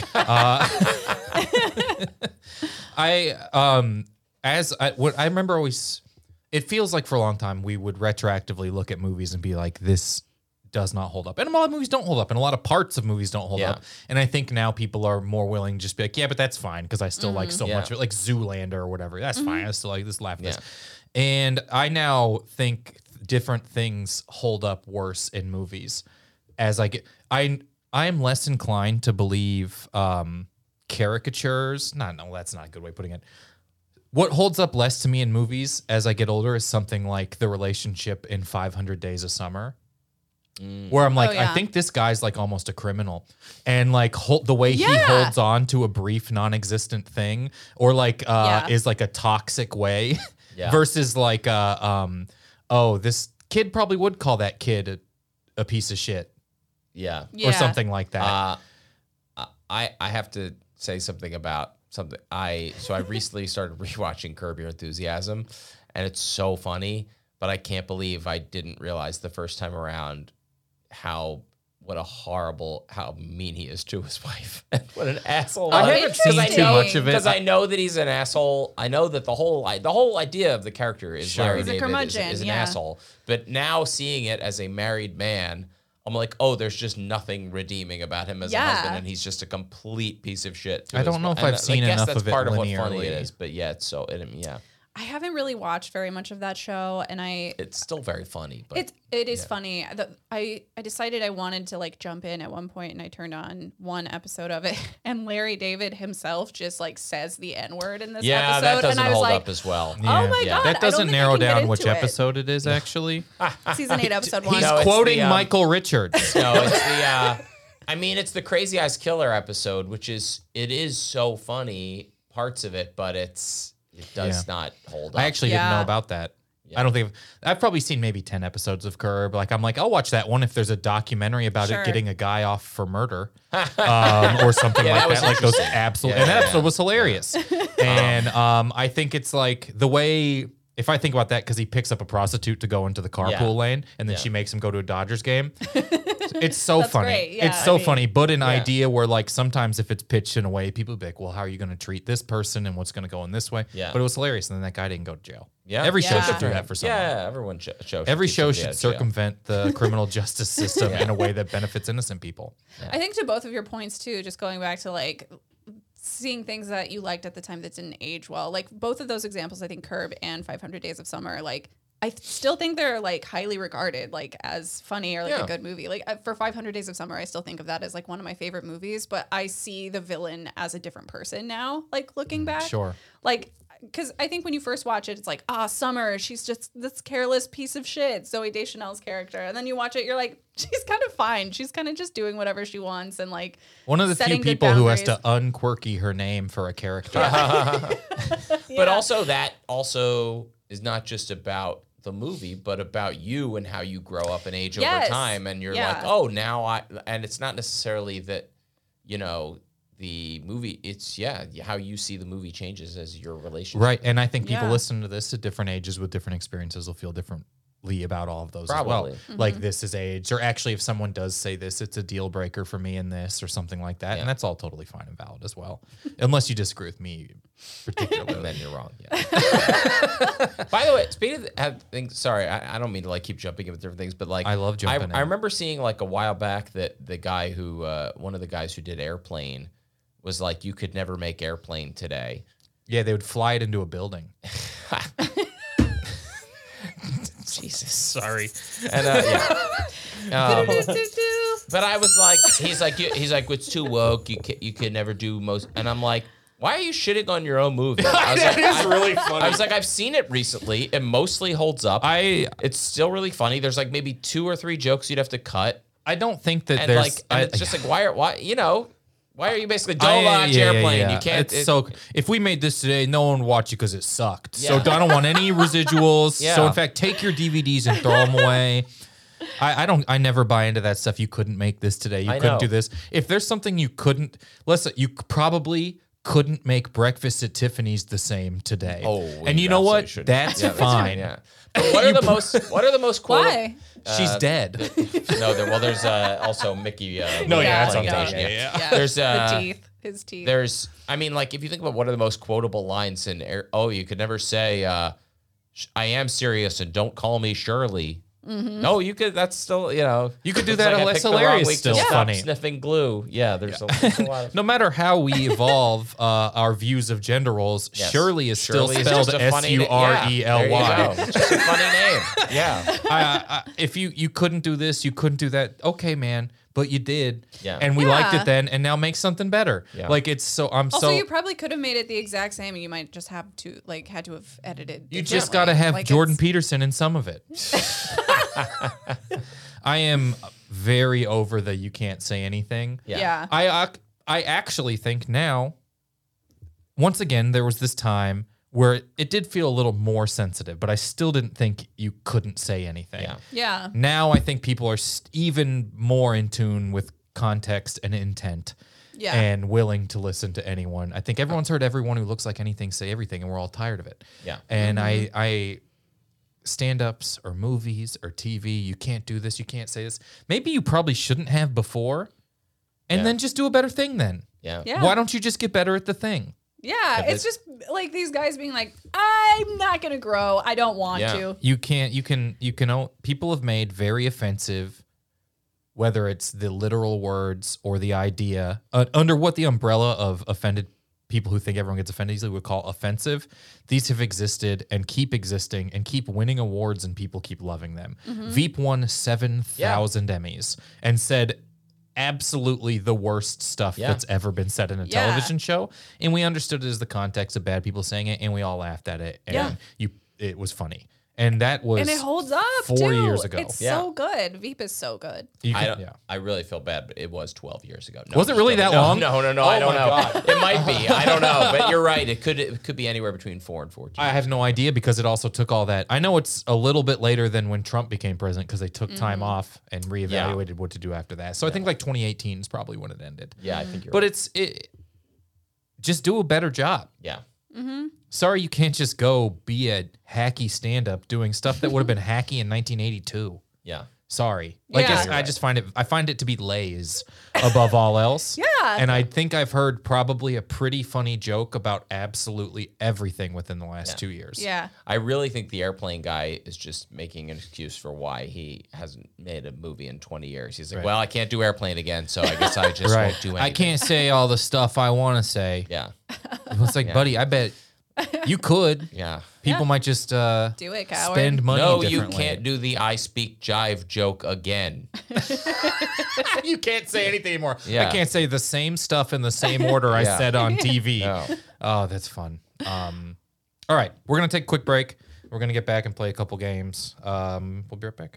I remember always, it feels like for a long time we would retroactively look at movies and be like, this does not hold up. And a lot of movies don't hold up, and a lot of parts of movies don't hold Yeah. up. And I think now people are more willing to just be like, yeah, but that's fine because I still like so Yeah. much of it, like Zoolander or whatever. That's fine. I still like this, laugh at this. Yeah. And I now think different things hold up worse in movies as I get. I am less inclined to believe caricatures. No, that's not a good way of putting it. What holds up less to me in movies as I get older is something like the relationship in 500 Days of Summer. Where I'm like, Oh, yeah. I think this guy's like almost a criminal, and like the way he Yeah. holds on to a brief, non-existent thing, or like Yeah. is like a toxic way, Yeah. versus like this kid probably would call that kid a piece of shit Yeah. Yeah. or something like that. I have to say something about something. So I recently started rewatching Curb Your Enthusiasm, and it's so funny, but I can't believe I didn't realize the first time around how mean he is to his wife. And what an asshole. I Oh, haven't seen interesting. too much of it. Because I know that he's an asshole. I know that the whole idea of the character is Sure. Larry He's a David curmudgeon, is an yeah. asshole. But now seeing it as a married man, I'm like, oh, there's just nothing redeeming about him as a Yeah. husband, and he's just a complete piece of shit. to I his don't know wife. if I've And seen I guess enough that's of it part of what funny linearly. it is. But yeah, yeah, I haven't really watched very much of that show, and it's still very funny. But it is funny. I decided I wanted to like jump in at one point, and I turned on one episode of it, and Larry David himself just like says the N-word in this yeah, episode, that doesn't and I was hold like, up as well. oh my Yeah. god, That I don't doesn't think I narrow can get down which into it. episode it is, actually. Season 8, episode 1. He's No, it's quoting the, Michael Richards. No, it's the. I mean, it's the Crazy Eyes Killer episode, which is so funny parts of it, but it does not hold up. I actually didn't know Yeah. about that. I don't think I've probably seen maybe 10 episodes of Curb. Like, I'm like, I'll watch that one if there's a documentary about Sure. it getting a guy off for murder or something Yeah, that like was that. Like those interesting. absolute, Yeah, and that yeah, episode yeah. was hilarious. And I think it's like the way, if I think about that, because he picks up a prostitute to go into the carpool Yeah. lane, and then Yeah. she makes him go to a Dodgers game. It's so That's funny. great. Yeah, it's so I mean, funny, but an idea where like sometimes if it's pitched in a way, people be like, well, how are you going to treat this person and what's going to go in this way? Yeah. But it was hilarious, and then that guy didn't go to jail. Yeah. Every show Yeah. should do that for someone. Yeah, everyone show. Every keep show somebody should out of jail. circumvent the criminal justice system in a way that benefits innocent people. I think to both of your points too, just going back to like seeing things that you liked at the time that didn't age well. Like both of those examples, I think Curb and 500 Days of Summer, like still think they're like highly regarded like as funny or like Yeah. a good movie. Like for 500 Days of Summer, I still think of that as like one of my favorite movies, but I see the villain as a different person now, like looking back. Sure. Like, because I think when you first watch it, it's like, Summer, she's just this careless piece of shit, Zoe Deschanel's character. And then you watch it, you're like, she's kind of fine. She's kind of just doing whatever she wants and like One of the few setting good people who has boundaries. to unquirky her name for a character. But also that also is not just about the movie, but about you and how you grow up and age over Yes. time. And you're Yeah. like, oh, now and it's not necessarily that, the movie, it's how you see the movie changes as your relationship. Right. And I think people Yeah. listen to this at different ages with different experiences will feel differently about all of those Probably. as well. Like this is age, or actually if someone does say this, it's a deal breaker for me in this or something like that. And that's all totally fine and valid as well. Unless you disagree with me particularly. And then you're wrong. Yeah. By the way, speaking of things, sorry, I don't mean to like keep jumping in with different things, but like I love jumping in. I remember seeing like a while back that the guy who one of the guys who did Airplane was like, you could never make Airplane today. Yeah, they would fly it into a building. Jesus. Sorry. And but I was like, he's like, it's too woke. You could never do most. And I'm like, why are you shitting on your own movie? I was like, really funny. I was like, I've seen it recently. It mostly holds up. It's still really funny. There's like maybe 2 or 3 jokes you'd have to cut. I don't think that And there's like, and it's just like, why are you basically don't watch yeah, Airplane? yeah. You can't. It's so if we made this today, no one would watch it because it sucked. So Yeah. I don't want any residuals. Yeah. So in fact, take your DVDs and throw them away. I never buy into that stuff. You couldn't make this today. You I couldn't know. do this. If there's something you couldn't, you probably couldn't make breakfast at Tiffany's the same today. Oh, and you know absolutely what? shouldn't. That's Yeah, fine. Yeah. But what are the most quotable? Why? She's dead. No, there's also Mickey. No, yeah, playing that's Asian, okay. yeah. Yeah. There's the teeth. His teeth. There's, I mean, like if you think about what are the most quotable lines in you could never say, I am serious and don't call me Shirley. No, you could. That's still, You could do looks that. I That's picked the wrong hilarious. week Still to stop funny. Sniffing glue. Yeah, there's a lot of. No matter how we evolve our views of gender roles, Yes. Shirley is still Shirley is spelled just a funny Surely. There you go. It's just a funny name. Yeah. If you couldn't do this, you couldn't do that. Okay, man. but you did. Yeah. And we liked Yeah. it then, and now make something better. Yeah. Like it's so I'm Also, so you probably could have made it the exact same, and you might just have to had to have edited. you just got to differently. have Like, Jordan it's- Peterson in some of it. I am very over the you can't say anything. Yeah. I actually think now, once again, there was this time where it did feel a little more sensitive, but I still didn't think you couldn't say anything. Yeah. Yeah. Now I think people are even more in tune with context and intent. Yeah. And willing to listen to anyone. I think everyone's heard everyone who looks like anything say everything, and we're all tired of it. Yeah. And I stand-ups or movies or TV, you can't do this, you can't say this. Maybe you probably shouldn't have before, and Yeah. then just do a better thing then. Yeah. Yeah. Why don't you just get better at the thing? Yeah, it's just like these guys being like, I'm not gonna grow. I don't want Yeah. to. You can people have made very offensive, whether it's the literal words or the idea, under what the umbrella of offended people who think everyone gets offended easily would call offensive. These have existed and keep existing and keep winning awards, and people keep loving them. Veep won 7,000 Emmys and said absolutely the worst stuff Yeah. that's ever been said in a Yeah. television show, and we understood it as the context of bad people saying it, and we all laughed at it, and it was funny, and that was And it holds up 4 too. years ago. It's Yeah. so good. Veep is so good. You I can- don't. I really feel bad, but it was 12 years ago. No, Was it I'm just really joking. that long? No. Oh I don't my know. God. It might be. I don't know. But you're right. It could be anywhere between 4 and 14. I have no idea because it also took all that. I know it's a little bit later than when Trump became president because they took time off and reevaluated what to do after that. So I think like 2018 is probably when it ended. Yeah, I think you're. But right. just do a better job. Yeah. Sorry, you can't just go be a hacky stand-up doing stuff that would have been hacky in 1982. Yeah. Sorry. Like Yeah. I just find it to be lays above all else. Yeah. And I think I've heard probably a pretty funny joke about absolutely everything within the last 2 years. Yeah. I really think the airplane guy is just making an excuse for why he hasn't made a movie in 20 years. He's like, Right. well, I can't do airplane again, so I guess I just Right. won't do anything. I can't say all the stuff I want to say. Yeah. It's like, buddy, I bet you could. Yeah. People might just Do it, coward. spend money No, you differently. can't do the I speak jive joke again. You can't say anything anymore. Yeah. I can't say the same stuff in the same order I Yeah. said on TV. No. Oh, that's fun. All right, we're gonna take a quick break. We're gonna get back and play a couple games. We'll be right back.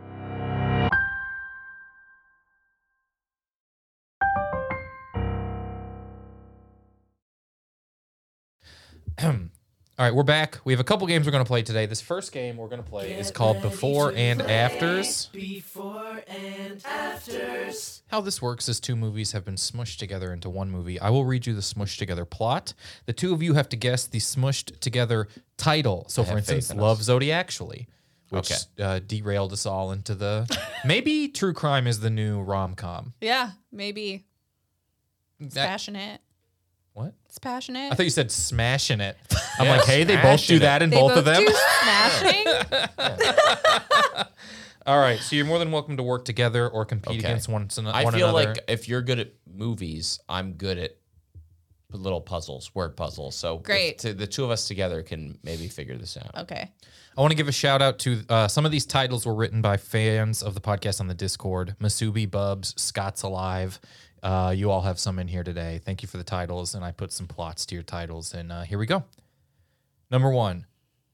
All right, we're back. We have a couple games we're going to play today. This first game we're going to play is called Before and Afters. Before and afters. How this works is two movies have been smushed together into one movie. I will read you the smushed together plot. The two of you have to guess the smushed together title. So, for have instance, faith in Love us. Zodi Actually, which derailed us all into the maybe true crime is the new rom com. Yeah. Maybe. It's passionate. What? It's passionate. I thought you said smashing it. I'm Yeah, like, hey, they both do smashing that in they both of them. do smashing. All right, so you're more than welcome to work together or compete Okay. against one I feel another. like if you're good at movies, I'm good at little puzzles, word puzzles. So Great. the two of us together can maybe figure this out. Okay. I want to give a shout out to some of these titles were written by fans of the podcast on the Discord. Masubi, Bubs, Scott's Alive. You all have some in here today. Thank you for the titles, and I put some plots to your titles. And here we go. Number 1.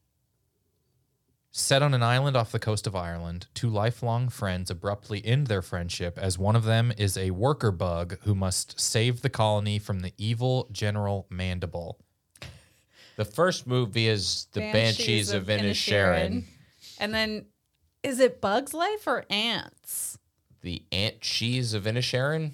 Set on an island off the coast of Ireland, two lifelong friends abruptly end their friendship as one of them is a worker bug who must save the colony from the evil General Mandible. The first movie is The Banshees of Inisherin. And then, is it Bug's Life or Ants? The Ant Cheese of Inisherin?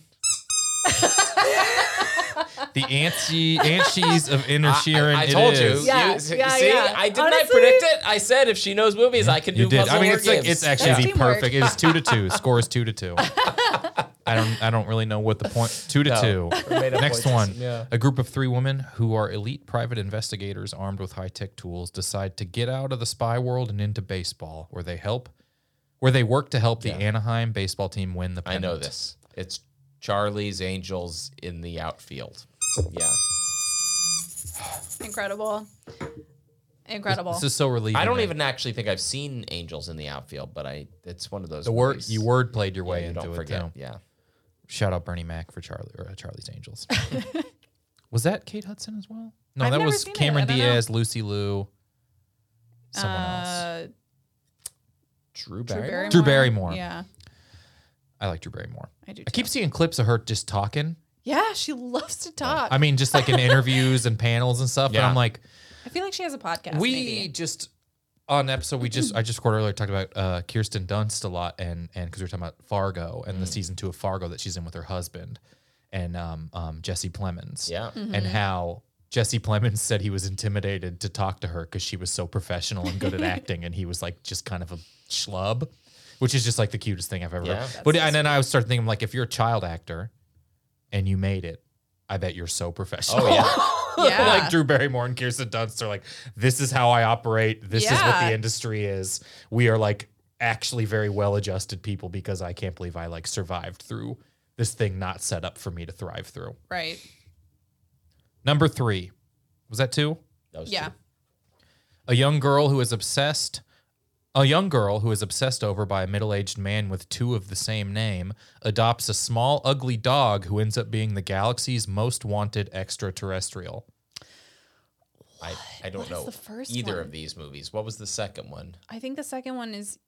The Antshees of Inisherin. I told it you. is. Yeah, See, yeah. I didn't Honestly- I predict it? I said if she knows movies, I can do You did. puzzle I mean, word it's like games. it's actually That's the teamwork. perfect. It is 2-2. Score is 2-2. I don't really know what the point. 2-2. Made up Next point one. system, yeah. A group of 3 women who are elite private investigators armed with high-tech tools decide to get out of the spy world and into baseball, where they work to help the Anaheim baseball team win the I pennant. know this. It's Charlie's Angels in the outfield. Yeah. Incredible. Incredible. This is so relieving. I don't that even actually think I've seen Angels in the outfield, but it's one of those the word movies. you word played your Yeah, way you into don't it forget. too. Yeah. Shout out Bernie Mac for Charlie's Angels. Was that Kate Hudson as well? No, I've that never was seen it. Cameron I don't Diaz, Lucy Liu, someone else. Drew Drew Barrymore. Barrymore. Drew Barrymore. Yeah, I like Drew Barrymore. I do. I keep seeing clips of her just talking. Yeah, she loves to talk. I mean, just like in interviews and panels and stuff. And Yeah. I'm like, I feel like she has a podcast. we maybe. just on episode I just recorded earlier talked about Kirsten Dunst a lot and because we were talking about Fargo and the season 2 of Fargo that she's in with her husband and Jesse Plemons. Yeah. And how Jesse Plemons said he was intimidated to talk to her because she was so professional and good at acting, and he was like just kind of a schlub, which is just like the cutest thing I've ever Yeah. heard. But and then I started thinking like, if you're a child actor and you made it, I bet you're so professional. Oh yeah. Yeah. Like Drew Barrymore and Kirsten Dunst are like, this is how I operate. This is what Yeah. the industry is. We are like actually very well adjusted people because I can't believe I like survived through this thing not set up for me to thrive through. Right. Number 3. Was that 2? That was Yeah. two. A young girl who is obsessed over by a middle-aged man with 2 of the same name adopts a small ugly dog who ends up being the galaxy's most wanted extraterrestrial. I don't What is know the first either one? of these movies. What was the second one? I think the second one is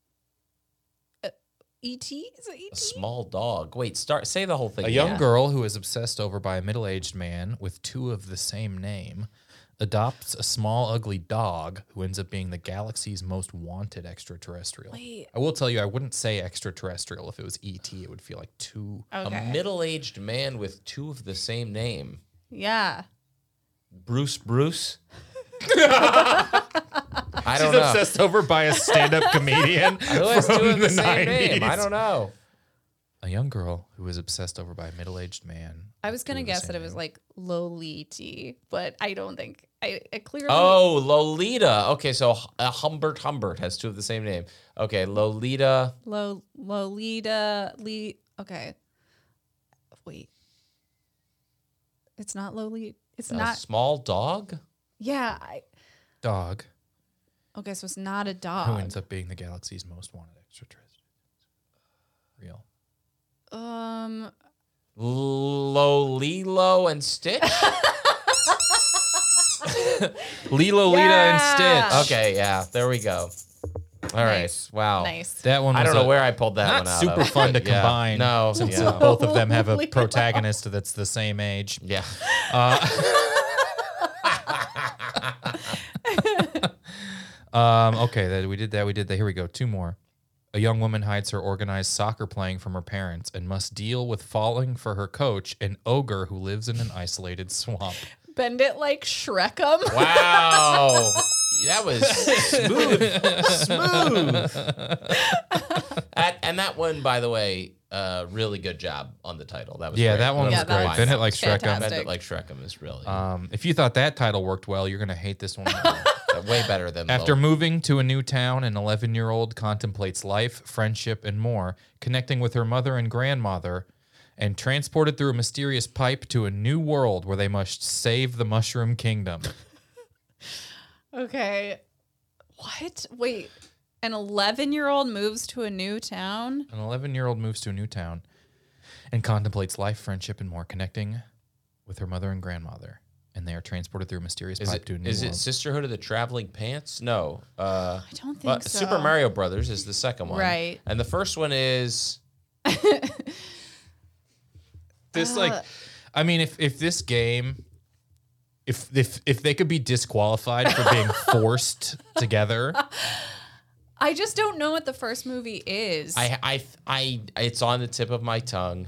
E.T. Is it E.T.? A small dog. Wait, say the whole thing. A again. young girl who is obsessed over by a middle-aged man with 2 of the same name adopts a small ugly dog who ends up being the galaxy's most wanted extraterrestrial. Wait. I will tell you, I wouldn't say extraterrestrial. If it was E.T., it would feel like too... Okay. A middle-aged man with 2 of the same name. Yeah. Bruce. I don't know. obsessed over by a stand-up comedian Who has 2 from of the the same name? 90s. I don't know. A young girl who is obsessed over by a middle-aged man. I was gonna Two of the guess that same it was name. like Loliti, but I don't think it clearly. Oh, Lolita. Okay, so Humbert has 2 of the same name. Okay, Lolita. Lolita. Okay. Wait. It's not Lolita. It's A not. small dog? Yeah. Dog Okay, so it's not a who dog. ends up being the galaxy's most wanted extraterrestrial. Lilo and Stitch? Lilo, Lita, Yeah. and Stitch. Okay, yeah, there we go. All right, Nice. wow. Nice. That one was I don't know where I pulled that not one out super of. fun to but yeah. combine. No, since yeah. both of them have a Lilo. protagonist that's the same age. Yeah. Okay, we did that. Here we go. 2 more. A young woman hides her organized soccer playing from her parents and must deal with falling for her coach, an ogre who lives in an isolated swamp. Bend it like Shrekum. Wow. That was smooth. And that one, by the way, really good job on the title. That was Yeah, great. that one was Yeah, that great. was Bend it like Shrek. fantastic. Bend It Like Shrekum is really If you thought that title worked well, you're gonna hate this one. way better than After Lil- moving to a new town, an 11-year-old contemplates life, friendship, and more, connecting with her mother and grandmother, and transported through a mysterious pipe to a new world where they must save the Mushroom Kingdom. Okay. What? Wait. An 11-year-old moves to a new town? An 11-year-old moves to a new town and contemplates life, friendship, and more, connecting with her mother and grandmother. And they are transported through a mysterious pipe to a new Is world. it Sisterhood of the Traveling Pants? No. I don't think so. Super Mario Brothers is the second one. Right. And the first one is This I mean, if this game, if they could be disqualified for being forced together, I just don't know what the first movie is. it's on the tip of my tongue.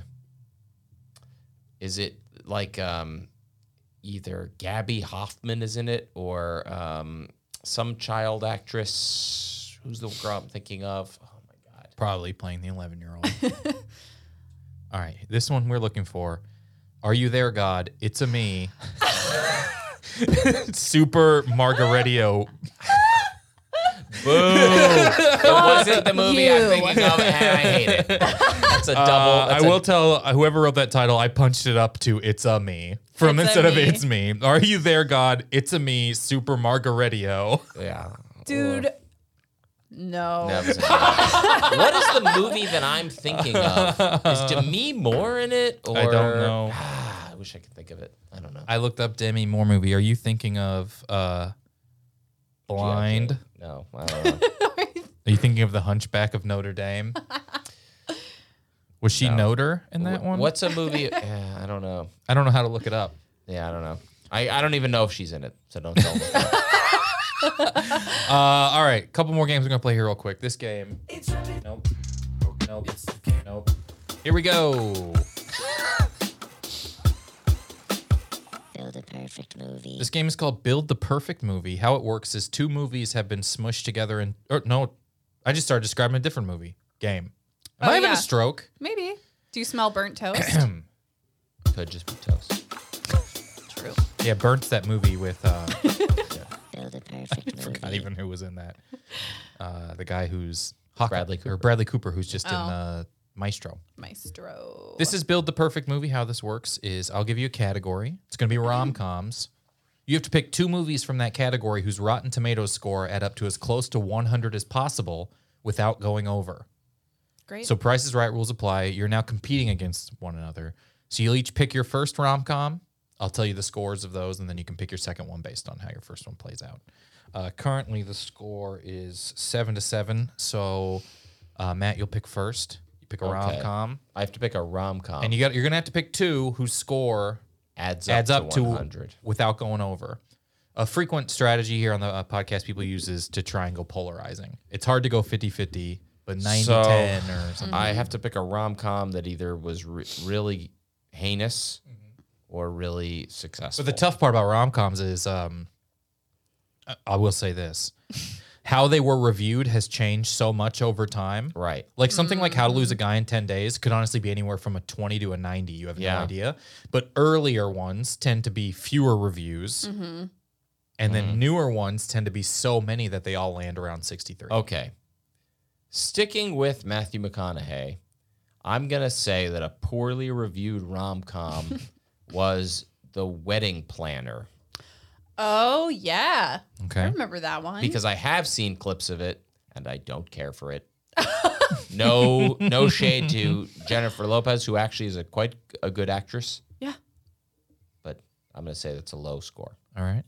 Is it like either Gabby Hoffman is in it or some child actress? Who's the girl I'm thinking of? Oh my god. probably playing the 11-year-old. All right, this one we're looking for. Are you there, God? It's a me. Super Margaretio. Boo! It wasn't the movie I'm you. thinking of, and I hate it. That's a double. I will tell whoever wrote that title, I punched it up to "It's a me" from It's a instead of me. "It's me." Are you there, God? It's a me. Super Margaretio. Yeah. Dude, No. That was what is the movie that I'm thinking of? Is Demi Moore in it? Or I don't know. I wish I could think of it. I don't know. I looked up Demi Moore movie. Are you thinking of Blind? No, I don't know. Are you thinking of The Hunchback of Notre Dame? Was she Notre in that one? What's a movie? I don't know. I don't know how to look it up. Yeah, I don't know. I don't even know if she's in it, so don't tell me. All right, couple more games we're gonna play here real quick. This game. Nope. Nope. Nope. Here we go. Build a perfect movie. This game is called Build the Perfect Movie. How it works is two movies have been smushed together and I just started describing a different movie game. Am I having a stroke? Maybe. Do you smell burnt toast? Could just be toast. True. Yeah, Burnt's that movie with Build a perfect movie. forgot even who was in that. The guy who's Bradley Cooper. or Bradley Cooper, who's just in Maestro. Maestro. This is Build the Perfect Movie. How this works is I'll give you a category. It's going to be rom-coms. You have to pick two movies from that category whose Rotten Tomatoes score add up to as close to 100 as possible without going over. Great. So Price is Right rules apply. You're now competing against one another. So you'll each pick your first rom-com. I'll tell you the scores of those, and then you can pick your second one based on how your first one plays out. Currently, the score is 7-7. So, Matt, you'll pick first. You pick a rom-com. I have to pick a rom-com. And you're going to have to pick two whose score adds up to to 100. without going over. A frequent strategy here on the podcast people use is to try and go polarizing. It's hard to go 50-50, but 90-10 or something. I have to pick a rom-com that either was really heinous or really successful. But the tough part about rom-coms is, I will say this, how they were reviewed has changed so much over time. Right. Like something like How to Lose a Guy in 10 Days could honestly be anywhere from a 20 to a 90. You have no idea. But earlier ones tend to be fewer reviews. And then newer ones tend to be so many that they all land around 63. Okay. Sticking with Matthew McConaughey, I'm going to say that a poorly reviewed rom-com was The Wedding Planner. Oh, yeah. Okay. I remember that one. Because I have seen clips of it, and I don't care for it. No shade to Jennifer Lopez, who actually is quite a good actress. Yeah. But I'm going to say that's a low score. All right.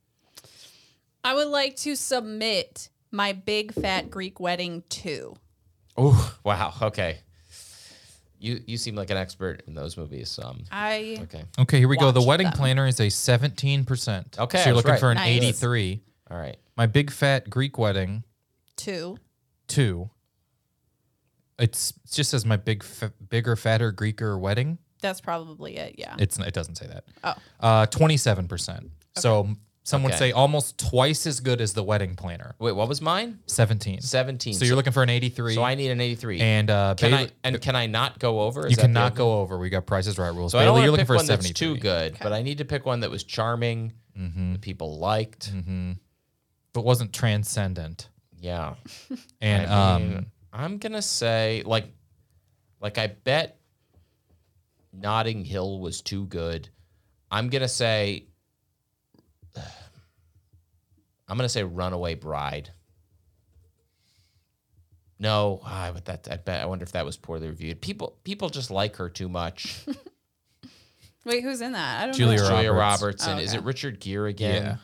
I would like to submit My Big Fat Greek Wedding 2. Oh, wow. Okay. You seem like an expert in those movies. Okay. Okay, here we go. The Watch Wedding them. Planner is a 17%. Okay, So I you're was looking right. for an Nice. 83. All right. My Big Fat Greek Wedding, 2. 2. It just says My Bigger, Fatter, Greeker Wedding. That's probably it, yeah. It doesn't say that. Oh. 27%. So some would Okay. say almost twice as good as The Wedding Planner. Wait, what was mine? 17. 17. So you're looking for an 83. So I need an 83. and can I not go over? Is you that the cannot other- go over. We got Price is Right rules. So I don't Bailey, want you're to looking pick for a one that's 73. too good, but I need to pick one that was charming, that people liked. But wasn't transcendent. Yeah. And I mean, I'm gonna say like I bet Notting Hill was too good. I'm gonna say Runaway Bride. No, but I wonder if that was poorly reviewed. People just like her too much. Wait, who's in that? I don't Julia know. Julia Roberts. Roberts, and Oh, is okay. it Richard Gere again? Yeah.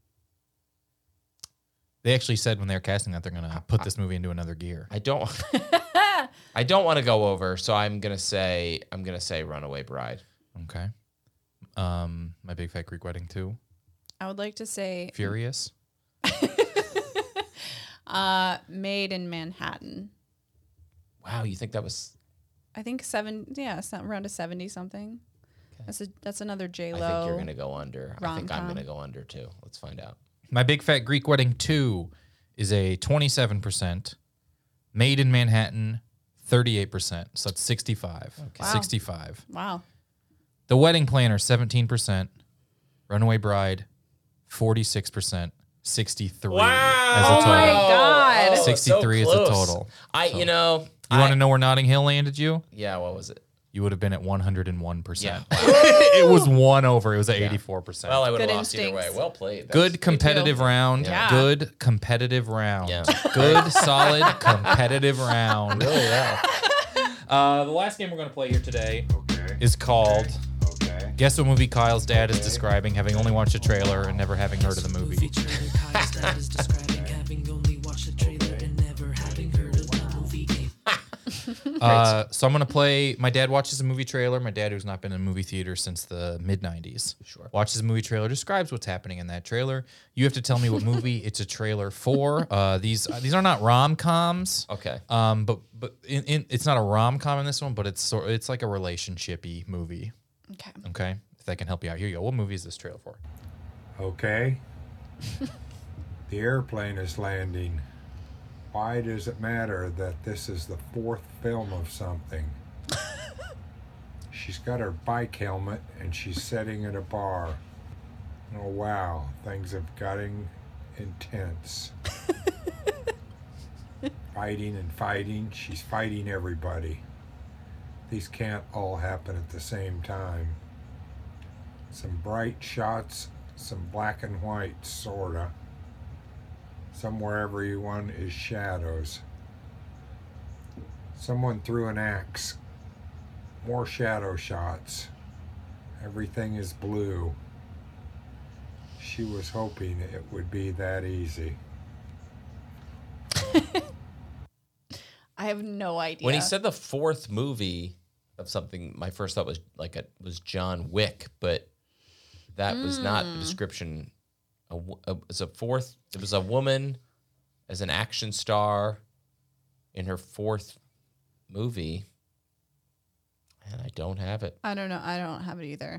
They actually said when they were casting that they're going to put this movie into another gear. I don't want to go over, so I'm gonna say Runaway Bride. Okay. My Big Fat Greek Wedding 2. I would like to say Furious. Made in Manhattan. Wow, you think that was? I think it's around a 70 something. That's another J Lo. I think you're gonna go under. I think I'm rom-com. gonna go under too. Let's find out. My Big Fat Greek Wedding 2 is a 27%. Made in Manhattan, 38%. So it's 65. Wow. 65. Wow. The Wedding Planner, 17%. Runaway Bride, 46%. 63 as a Oh total. my God. Oh, 63 so is the close. total. You You want to know where Notting Hill landed you? Yeah, what was it? you would have been at 101%. Yeah. It was one over. It was at 84%. Well, I would have Good lost either way. instincts. Well played. Good competitive round. Yeah. Good competitive round. Yeah. Good, solid, competitive round. Really well. The last game we're going to play here today Okay. is called Okay. Guess What Movie Kyle's Dad is Describing, having only watched a trailer and never having heard of the movie. So I'm going to play. My dad watches a movie trailer. My dad, who's not been in a movie theater since the mid 90s, watches a movie trailer, describes what's happening in that trailer. You have to tell me what movie it's a trailer for. These are not rom-coms. Okay. But it's not a rom-com in this one, but it's like a relationship-y movie. Okay. Okay, if that can help you out. Here you go. What movie is this trailer for? Okay. The airplane is landing. Why does it matter that this is the fourth film of something? She's got her bike helmet and she's sitting at a bar. Oh wow, things have gotten intense. Fighting and fighting. She's fighting everybody. These can't all happen at the same time. Some bright shots, some black and white, sorta. Somewhere everyone is shadows. Someone threw an axe. More shadow shots. Everything is blue. She was hoping it would be that easy. I have no idea. When he said the fourth movie of something, my first thought was was John Wick, but that was not the description. It's a fourth. It was a woman as an action star in her fourth movie, and I don't have it. I don't know. I don't have it either.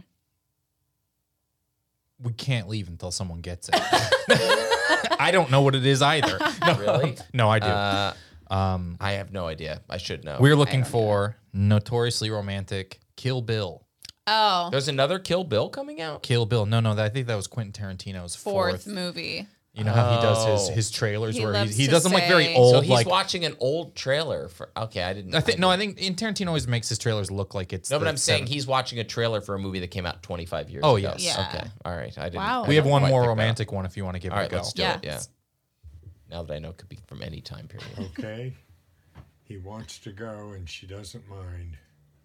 We can't leave until someone gets it. I don't know what it is either. No, Really? no, I do. I have no idea. I should know. We're looking for notoriously romantic Kill Bill. Oh, There's another Kill Bill coming out. Kill Bill. No, I think that was Quentin Tarantino's fourth. movie. You know how he does Oh. his trailers He where loves he to does them like very say- old. So he's like watching an old trailer for. Okay, I didn't. I think in Tarantino always makes his trailers look like it's. No, but the I'm saying 70s. he's watching a trailer for a movie that came out 25 years Oh, ago. yes. Yeah. Okay. All right. I didn't. Wow. I We have didn't one quite more pick that up. romantic one if you want to give All it right, a go. let's do it. Yeah. Yes. Now that I know it could be from any time period. Okay? He wants to go and she doesn't mind.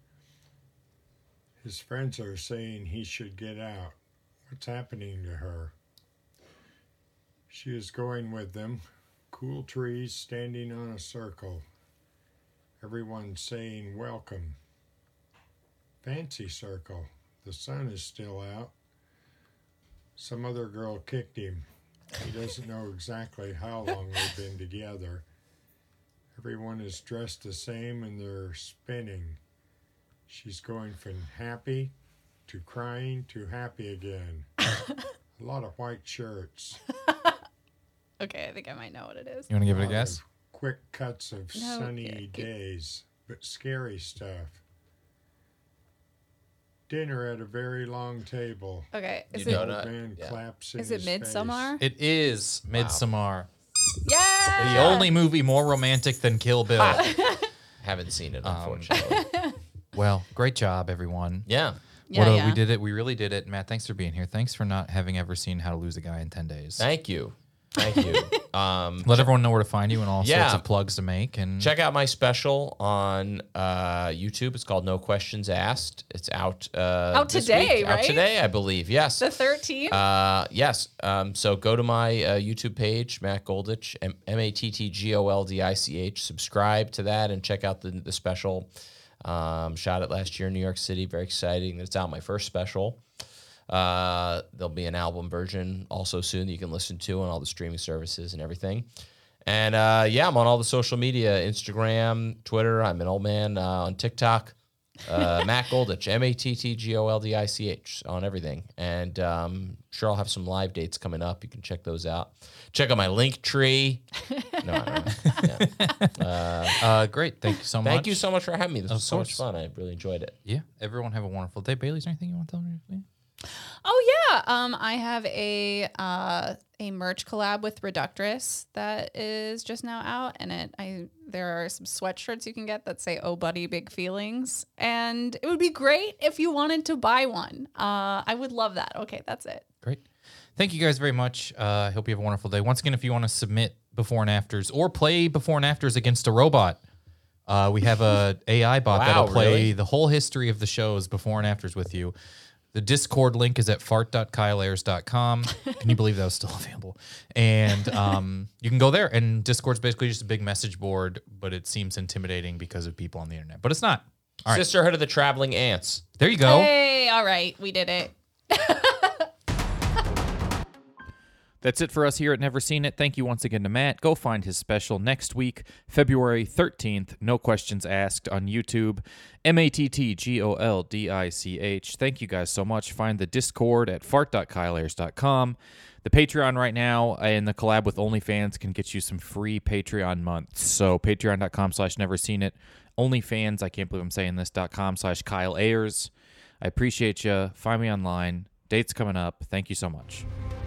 His friends are saying he should get out. What's happening to her? She is going with them. Cool trees standing on a circle. Everyone saying welcome. Fancy circle. The sun is still out. Some other girl kicked him. He doesn't know exactly how long they've been together. Everyone is dressed the same and they're spinning. She's going from happy to crying to happy again. A lot of white shirts. Okay, I think I might know what it is. You want to give it a lot guess? of quick cuts of No, sunny yeah, keep- days, but scary stuff. Dinner at a very long table. Okay, is You it? don't Old know. man Yeah. claps in Is it his Midsummer? It is Midsommar. Yeah. The only movie more romantic than Kill Bill. Haven't seen it, unfortunately. Well, great job, everyone. Yeah. Yeah, We did it. We really did it. Matt, thanks for being here. Thanks for not having ever seen How to Lose a Guy in 10 Days. Thank you. Thank you. Let everyone know where to find you and all sorts Yeah. of plugs to make. And Check out my special on YouTube. It's called No Questions Asked. It's out this today, week. Out right? today, I believe. Yes. The 13th. Yes. So go to my YouTube page, Matt Goldich, MattGoldich. Subscribe to that and check out the special. Shot it last year in New York City. Very exciting. It's out, my first special. There'll be an album version also soon that you can listen to on all the streaming services and everything. And I'm on all the social media, Instagram, Twitter. I'm an old man on TikTok. Matt Goldich, MattGoldich on everything. And sure I'll have some live dates coming up. You can check those out. Check out my link tree. No, I don't know. Yeah. great. Thank you so much. Thank you so much for having me. This was so much course. fun. I really enjoyed it. Yeah. Everyone have a wonderful day. Bailey, is there anything you want to tell me? Oh yeah, I have a merch collab with Reductress that is just now out, and there are some sweatshirts you can get that say "Oh buddy, big feelings," and it would be great if you wanted to buy one. I would love that. Okay, that's it. Great. Thank you guys very much. I hope you have a wonderful day. Once again, if you want to submit before and afters or play before and afters against a robot, we have a AI bot Wow, that'll play really? the whole history of the shows before and afters with you. The Discord link is at fart.kyleayers.com. Can you believe that was still available? And you can go there. And Discord's basically just a big message board, but it seems intimidating because of people on the internet. But it's not. All right. Sisterhood of the Traveling Ants. There you go. Hey, all right, we did it. That's it for us here at Never Seen It. Thank you once again to Matt. Go find his special next week, February 13th, No Questions Asked on YouTube. MATTGOLDICH. Thank you guys so much. Find the Discord at fart.kyleayers.com. The Patreon right now and the collab with OnlyFans can get you some free Patreon months. So patreon.com/neverseenit. OnlyFans, I can't believe I'm saying this, .com/Kyle Ayers. I appreciate you. Find me online. Dates coming up. Thank you so much.